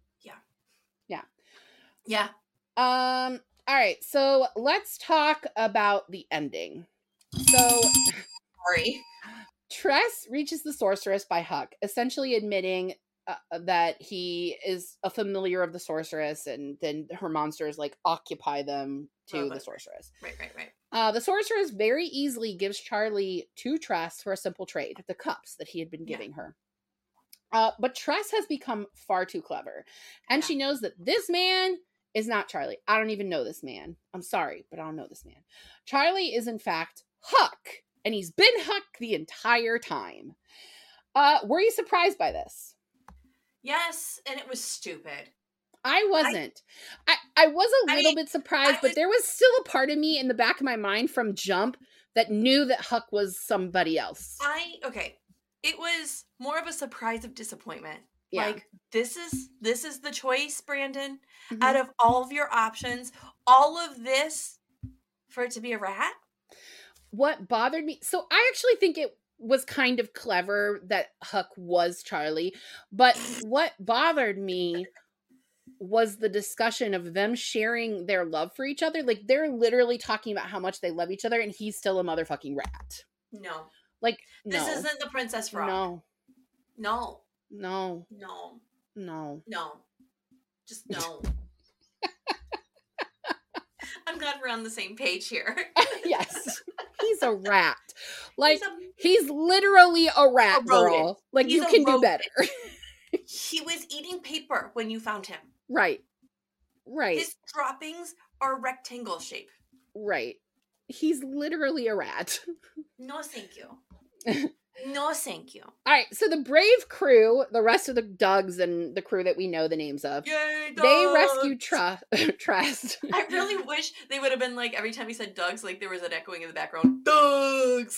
All right, so let's talk about the ending. So, sorry. Tress reaches the sorceress by Huck, essentially admitting that he is a familiar of the sorceress, and then her monsters like occupy them to the sorceress. Right. The sorceress very easily gives Charlie to Tress for a simple trade, the cups that he had been giving her. But Tress has become far too clever, and she knows that this man is not Charlie. I don't even know this man. I'm sorry, but I don't know this man. Charlie is in fact Huck, and he's been Huck the entire time. Were you surprised by this? Yes, and it was stupid. I wasn't. I was a little bit surprised, but there was still a part of me in the back of my mind from Jump that knew that Huck was somebody else. It was more of a surprise of disappointment. Yeah. Like, this is the choice, Brandon. Mm-hmm. Out of all of your options, all of this for it to be a rat? What bothered me, so I actually think it was kind of clever that Huck was Charlie, but what bothered me was the discussion of them sharing their love for each other. Like, they're literally talking about how much they love each other, and he's still a motherfucking rat. No. Like, this isn't the Princess Frog. No. Just no. I'm glad we're on the same page here. Yes. He's a rat. Like, he's literally a rat, girl. Like, you can do better. He was eating paper when you found him. Right. His droppings are rectangle shape. Right. He's literally a rat. No, thank you. No, thank you. All right, so the brave crew, the rest of the Dougs and the crew that we know the names of, Yay, they rescue Tress. I really wish they would have been like, every time he said Dougs, like there was an echoing in the background. Dougs!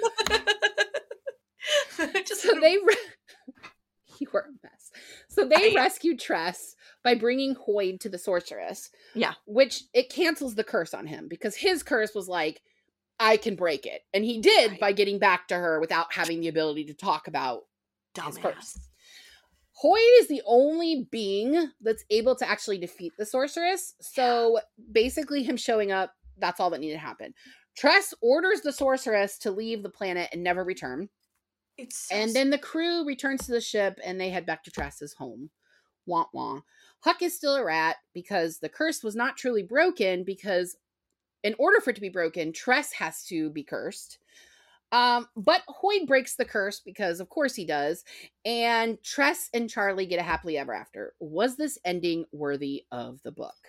You were a mess. So they rescue Tress by bringing Hoyd to the sorceress. Yeah. Which, it cancels the curse on him, because his curse was like, I can break it. And he did by getting back to her without having the ability to talk about his curse. Hoyd is the only being that's able to actually defeat the sorceress. So basically him showing up, that's all that needed to happen. Tress orders the sorceress to leave the planet and never return. And then the crew returns to the ship and they head back to Tress's home. Wah wah. Huck is still a rat because the curse was not truly broken, because in order for it to be broken, Tress has to be cursed. But Hoyd breaks the curse because of course he does. And Tress and Charlie get a happily ever after. Was this ending worthy of the book?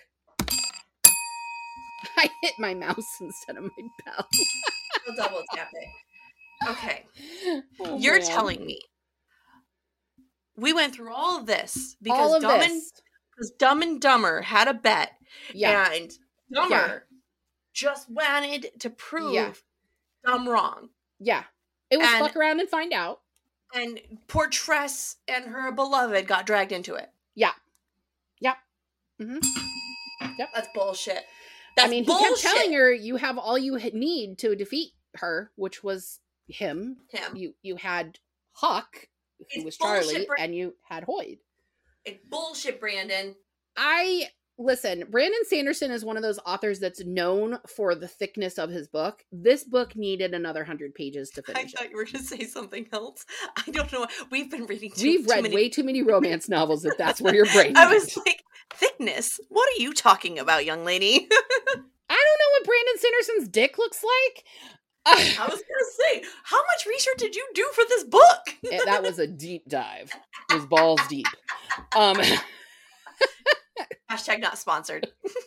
I hit my mouse instead of my bell. I'll double tap it. Okay. You're telling me we went through all of this because because Dumb and Dumber had a bet, and Dumber just wanted to prove Dumb wrong. Yeah. It was fuck around and find out. And poor Tress and her beloved got dragged into it. Yeah. Yep. Mm-hmm. Yep. That's bullshit. He kept telling her, you have all you need to defeat her, which was him. You had Huck, who was Charlie, and you had Hoyd. It's bullshit, Brandon. Listen, Brandon Sanderson is one of those authors that's known for the thickness of his book. This book needed another 100 pages to finish. I thought you were going to say something else. I don't know. We've been reading We've read way too many romance novels if that's where your brain I was like, thickness? What are you talking about, young lady? I don't know what Brandon Sanderson's dick looks like. I was going to say, how much research did you do for this book? That was a deep dive. It was balls deep. Hashtag not sponsored.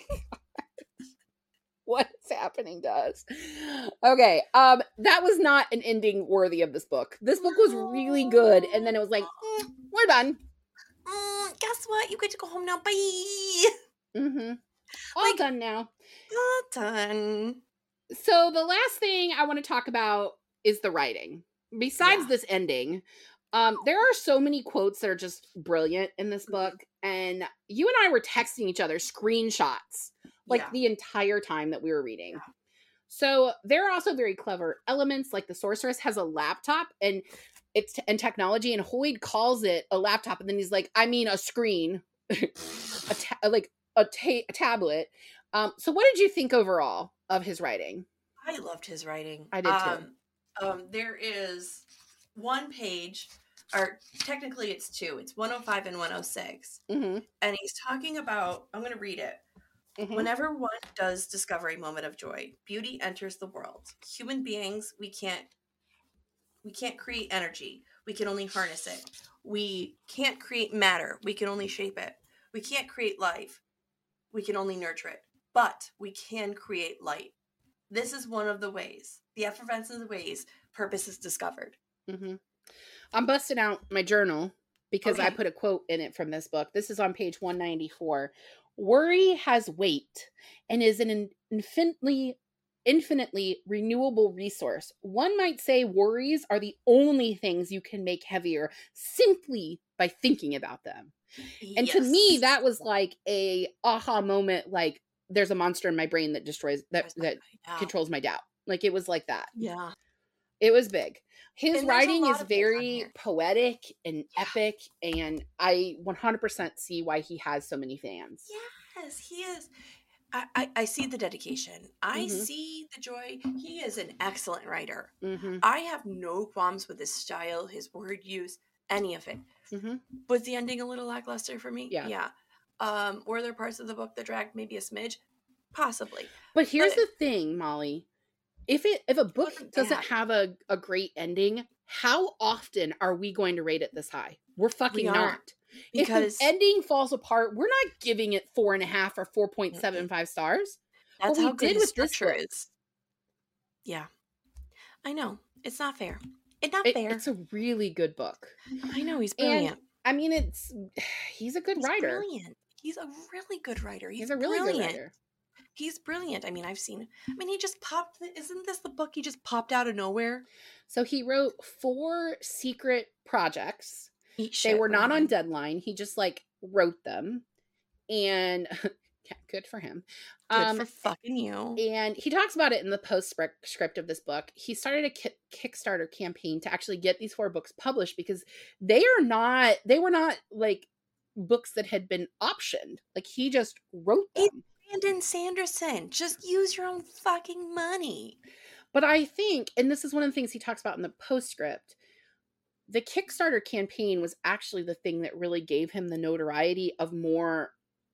What is happening to us? Okay, that was not an ending worthy of this book. This book was really good, and then it was like, we're done. Guess what? You get to go home now. Bye. Mm-hmm. All done now. All done. So the last thing I want to talk about is the writing. Besides this ending, there are so many quotes that are just brilliant in this book. And you and I were texting each other screenshots the entire time that we were reading. Yeah. So there are also very clever elements, like the sorceress has a laptop and technology, and Hoyd calls it a laptop, and then he's like, I mean a screen, a tablet. So what did you think overall of his writing? I loved his writing. I did too. There is one page, or technically it's two. It's 105 and 106. Mm-hmm. And he's talking about, I'm going to read it. Mm-hmm. Whenever one does discover a moment of joy, beauty enters the world. Human beings, we can't create energy. We can only harness it. We can't create matter. We can only shape it. We can't create life. We can only nurture it. But we can create light. This is one of the ways. The effervescence of ways purpose is discovered. Mm-hmm. I'm busting out my journal because I put a quote in it from this book. This is on page 194. Worry has weight and is an infinitely renewable resource. One might say worries are the only things you can make heavier simply by thinking about them. And to me, that was like a aha moment. Like, there's a monster in my brain that controls my doubt. Like, it was like that. Yeah. It was big. His writing is very poetic and epic, and I 100% see why he has so many fans. Yes, he is. I see the dedication. I see the joy. He is an excellent writer. Mm-hmm. I have no qualms with his style, his word use, any of it. Mm-hmm. Was the ending a little lackluster for me? Yeah. Were there parts of the book that dragged maybe a smidge? Possibly. But here's the thing, Molly. If a book doesn't have a great ending, how often are we going to rate it this high? We're fucking not. Because if the ending falls apart, we're not giving it 4.5 or 4.75 stars. That's how good his structure is. Yeah. I know. It's not fair. It's not fair. It's a really good book. I know. He's brilliant. And, I mean, he's a good writer. Brilliant. He's a really good writer. He's a really good writer. He's brilliant. I mean, he just popped. Isn't this the book he just popped out of nowhere? So he wrote 4 secret projects. They were not on deadline. He just wrote them. And yeah, good for him. Good for fucking you. And he talks about it in the postscript of this book. He started a Kickstarter campaign to actually get these 4 books published because they were not books that had been optioned. Like, he just wrote them. Brandon Sanderson, just use your own fucking money. But I think, and this is one of the things he talks about in the postscript, the Kickstarter campaign was actually the thing that really gave him the notoriety of more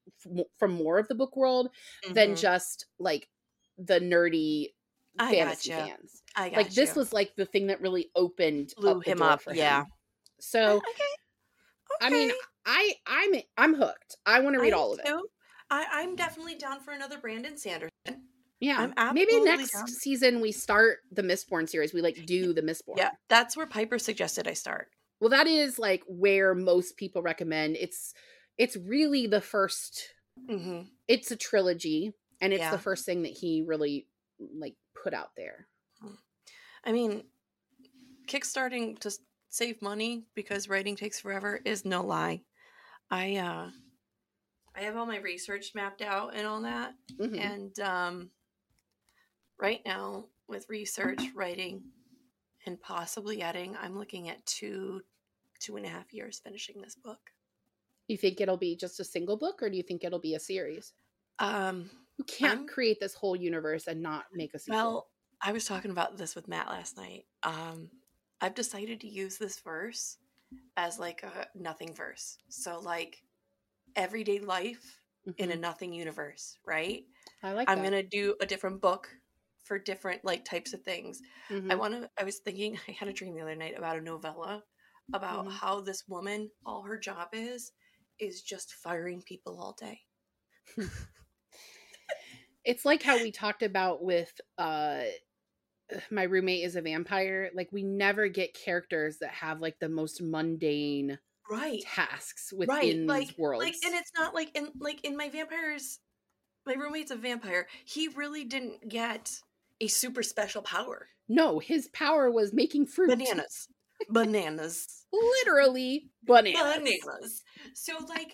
of the book world than just the nerdy fantasy fans. This was the thing that really blew him up for him. So, okay. I mean, I'm hooked. I want to read all of it. I'm definitely down for another Brandon Sanderson. Yeah, maybe next season we start the Mistborn series. We do the Mistborn. Yeah, that's where Piper suggested I start. Well, that is where most people recommend. It's it's really the first, Mm-hmm. it's a trilogy, and it's Yeah. the first thing that he really like put out there. I mean, kickstarting to save money because writing takes forever is no lie. I have all my research mapped out and all that. Mhm. And right now with research, writing, and possibly editing, I'm looking at 2.5 years finishing this book. You think it'll be just a single book, or do you think it'll be a series? You can't create this whole universe and not make a sequel. Well, I was talking about this with Matt last night. I've decided to use this verse as like a nothing verse. So like everyday life in a nothing universe, right? I like I'm that. gonna do a different book for different like types of things. I was thinking, I had a dream the other night about a novella about how this woman, all her job is just firing people all day. It's like how we talked about with My Roommate is a Vampire. Like, we never get characters that have like the most mundane tasks within these worlds. Like, and it's not like in My Roommate's a Vampire, he really didn't get a super special power. No, his power was making fruit. Bananas. Literally bananas. So like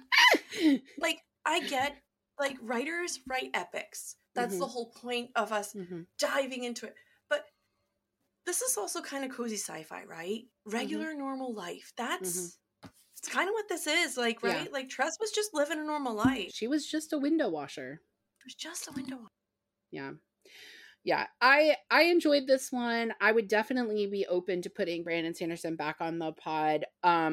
I get, like, writers write epics. That's the whole point of us diving into it. But this is also kind of cozy sci-fi, right? Regular normal life. That's it's kind of what this is, like, right? Yeah. Like, Tress was just living a normal life. She was just a window washer. It was just a window washer. Yeah. Yeah, I enjoyed this one. I would definitely be open to putting Brandon Sanderson back on the pod.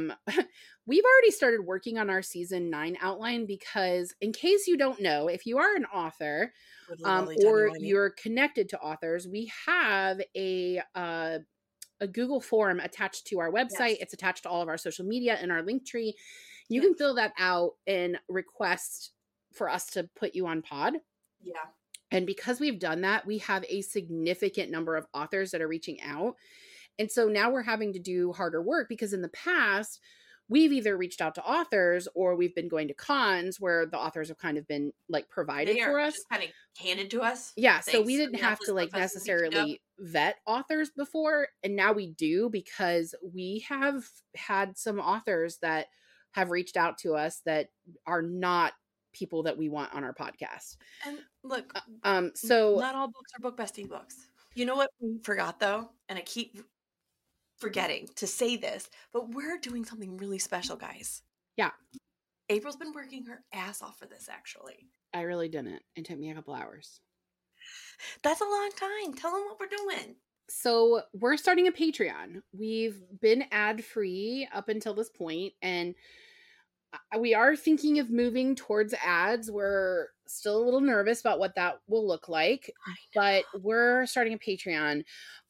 We've already started working on our season 9 outline because, in case you don't know, if you are an author or you're connected to authors, we have a Google form attached to our website. Yes. It's attached to all of our social media and our link tree. You can fill that out and request for us to put you on pod. Yeah. And because we've done that, we have a significant number of authors that are reaching out. And so now we're having to do harder work because in the past, we've either reached out to authors or we've been going to cons where the authors have kind of been like provided for us. Just kind of handed to us. Yeah. So we didn't have to like necessarily vet authors before. And now we do because we have had some authors that have reached out to us that are not people that we want on our podcast. And look, so not all books are book bestie books. You know what we forgot though, and I keep forgetting to say this, but we're doing something really special, guys. Yeah. April's been working her ass off for this, actually. I really didn't. It took me a couple hours. That's a long time. Tell them what we're doing. So we're starting a Patreon. We've been ad-free up until this point, and we are thinking of moving towards ads. We're still a little nervous about what that will look like, but we're starting a Patreon.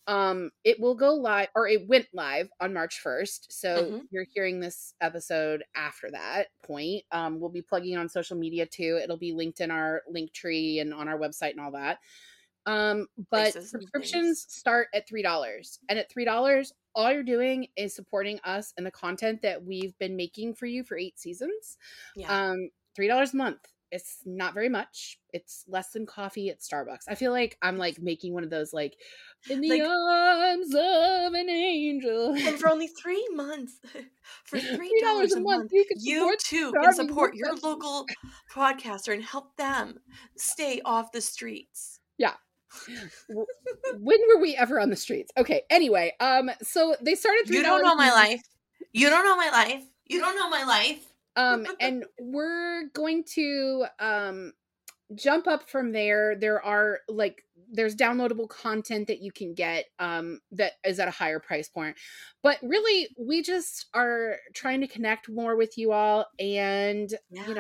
It will go live, or it went live on March 1st. So you're hearing this episode after that point. We'll be plugging on social media too. It'll be linked in our link tree and on our website and all that. But subscriptions start at $3. And at $3, all you're doing is supporting us and the content that we've been making for you for 8 seasons. Yeah. $3 a month. It's not very much. It's less than coffee at Starbucks. I feel like I'm like making one of those like in the arms of an angel. And for only 3 months, for $3 a month, you too can support your local podcaster and help them stay off the streets. Yeah. When were we ever on the streets? Okay. Anyway, so they started. You don't know my life. You don't know my life. You don't know my life. And we're going to jump up from there. There's downloadable content that you can get that is at a higher price point. But really, we just are trying to connect more with you all and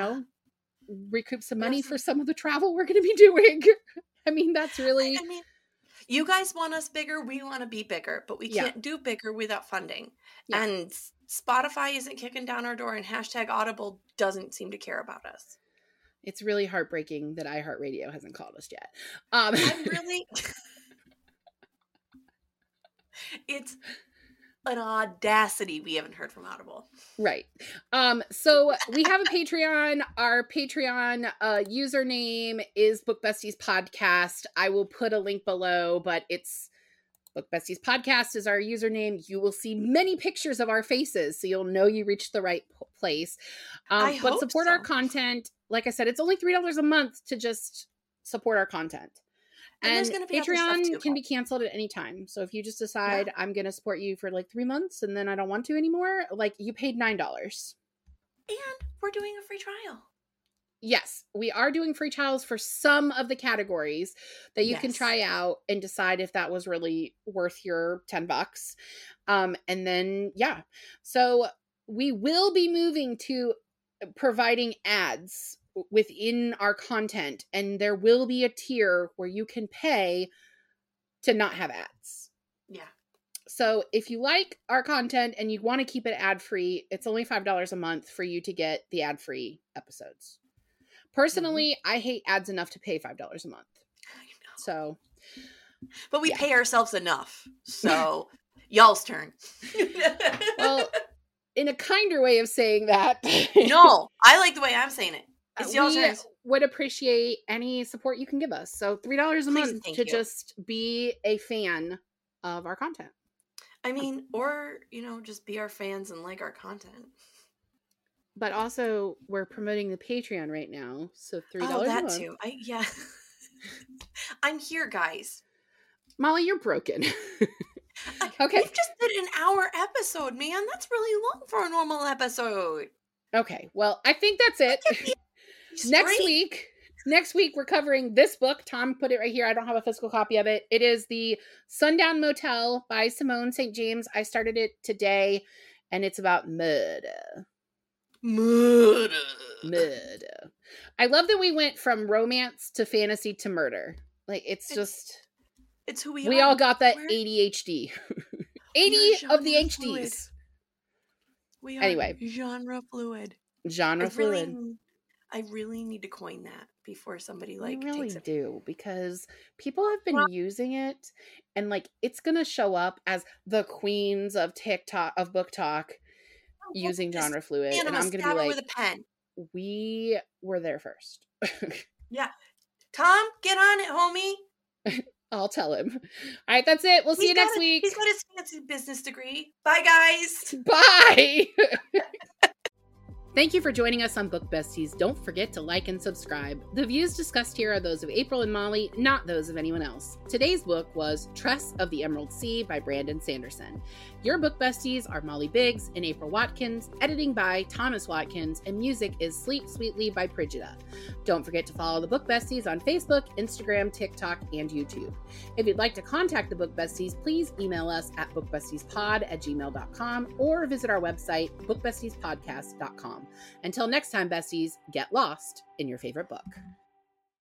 recoup some money for some of the travel we're going to be doing. I mean, that's really... I mean, you guys want us bigger, we want to be bigger, but we can't do bigger without funding. Yeah. And Spotify isn't kicking down our door, and #Audible doesn't seem to care about us. It's really heartbreaking that iHeartRadio hasn't called us yet. I'm really... an audacity we haven't heard from Audible. Right. So we have a Patreon. Our Patreon username is Book Besties Podcast. I will put a link below, but it's Book Besties Podcast is our username. You will see many pictures of our faces, so you'll know you reached the right place. But support our content. Like I said, it's only $3 a month to just support our content. And Patreon can be canceled at any time. So if you just decide I'm going to support you for like 3 months and then I don't want to anymore, like you paid $9. And we're doing a free trial. Yes, we are doing free trials for some of the categories that you can try out and decide if that was really worth your $10. And then, so we will be moving to providing ads within our content, and there will be a tier where you can pay to not have ads. Yeah. So if you like our content and you want to keep it ad-free, it's only $5 a month for you to get the ad-free episodes. Personally, I hate ads enough to pay $5 a month. I know. So, but we pay ourselves enough. So, y'all's turn. Well, in a kinder way of saying that. No, I like the way I'm saying it. It's y'all's turn. Would appreciate any support you can give us. So $3 a month to just be a fan of our content. I mean, or, just be our fans and like our content. But also, we're promoting the Patreon right now, so $3 a month. That too. I'm here, guys. Molly, you're broken. Okay. We just did an hour episode, man. That's really long for a normal episode. Okay, well, I think that's it. Next week, we're covering this book. Tom put it right here. I don't have a physical copy of it. It is The Sundown Motel by Simone St. James. I started it today, and it's about murder. I love that we went from romance to fantasy to murder. Like, it's who we are. We all got that ADHD. 80 of the HDs. Fluid. We are anyway. Genre fluid. I really need to coin that before somebody takes it. Do, because people have been using it, and it's gonna show up as the queens of TikTok, of book talk, using genre fluid, and I'm gonna be like, with a pen. We were there first. Yeah, Tom, get on it, homie. I'll tell him. All right, that's it. We'll see you next week. He's got his fancy business degree. Bye, guys. Bye. Thank you for joining us on Book Besties. Don't forget to like and subscribe. The views discussed here are those of April and Molly, not those of anyone else. Today's book was Tress of the Emerald Sea by Brandon Sanderson. Your Book Besties are Molly Biggs and April Watkins, editing by Thomas Watkins, and music is Sleep Sweetly by Prigida. Don't forget to follow the Book Besties on Facebook, Instagram, TikTok, and YouTube. If you'd like to contact the Book Besties, please email us at bookbestiespod@gmail.com or visit our website, bookbestiespodcast.com. Until next time, besties, get lost in your favorite book.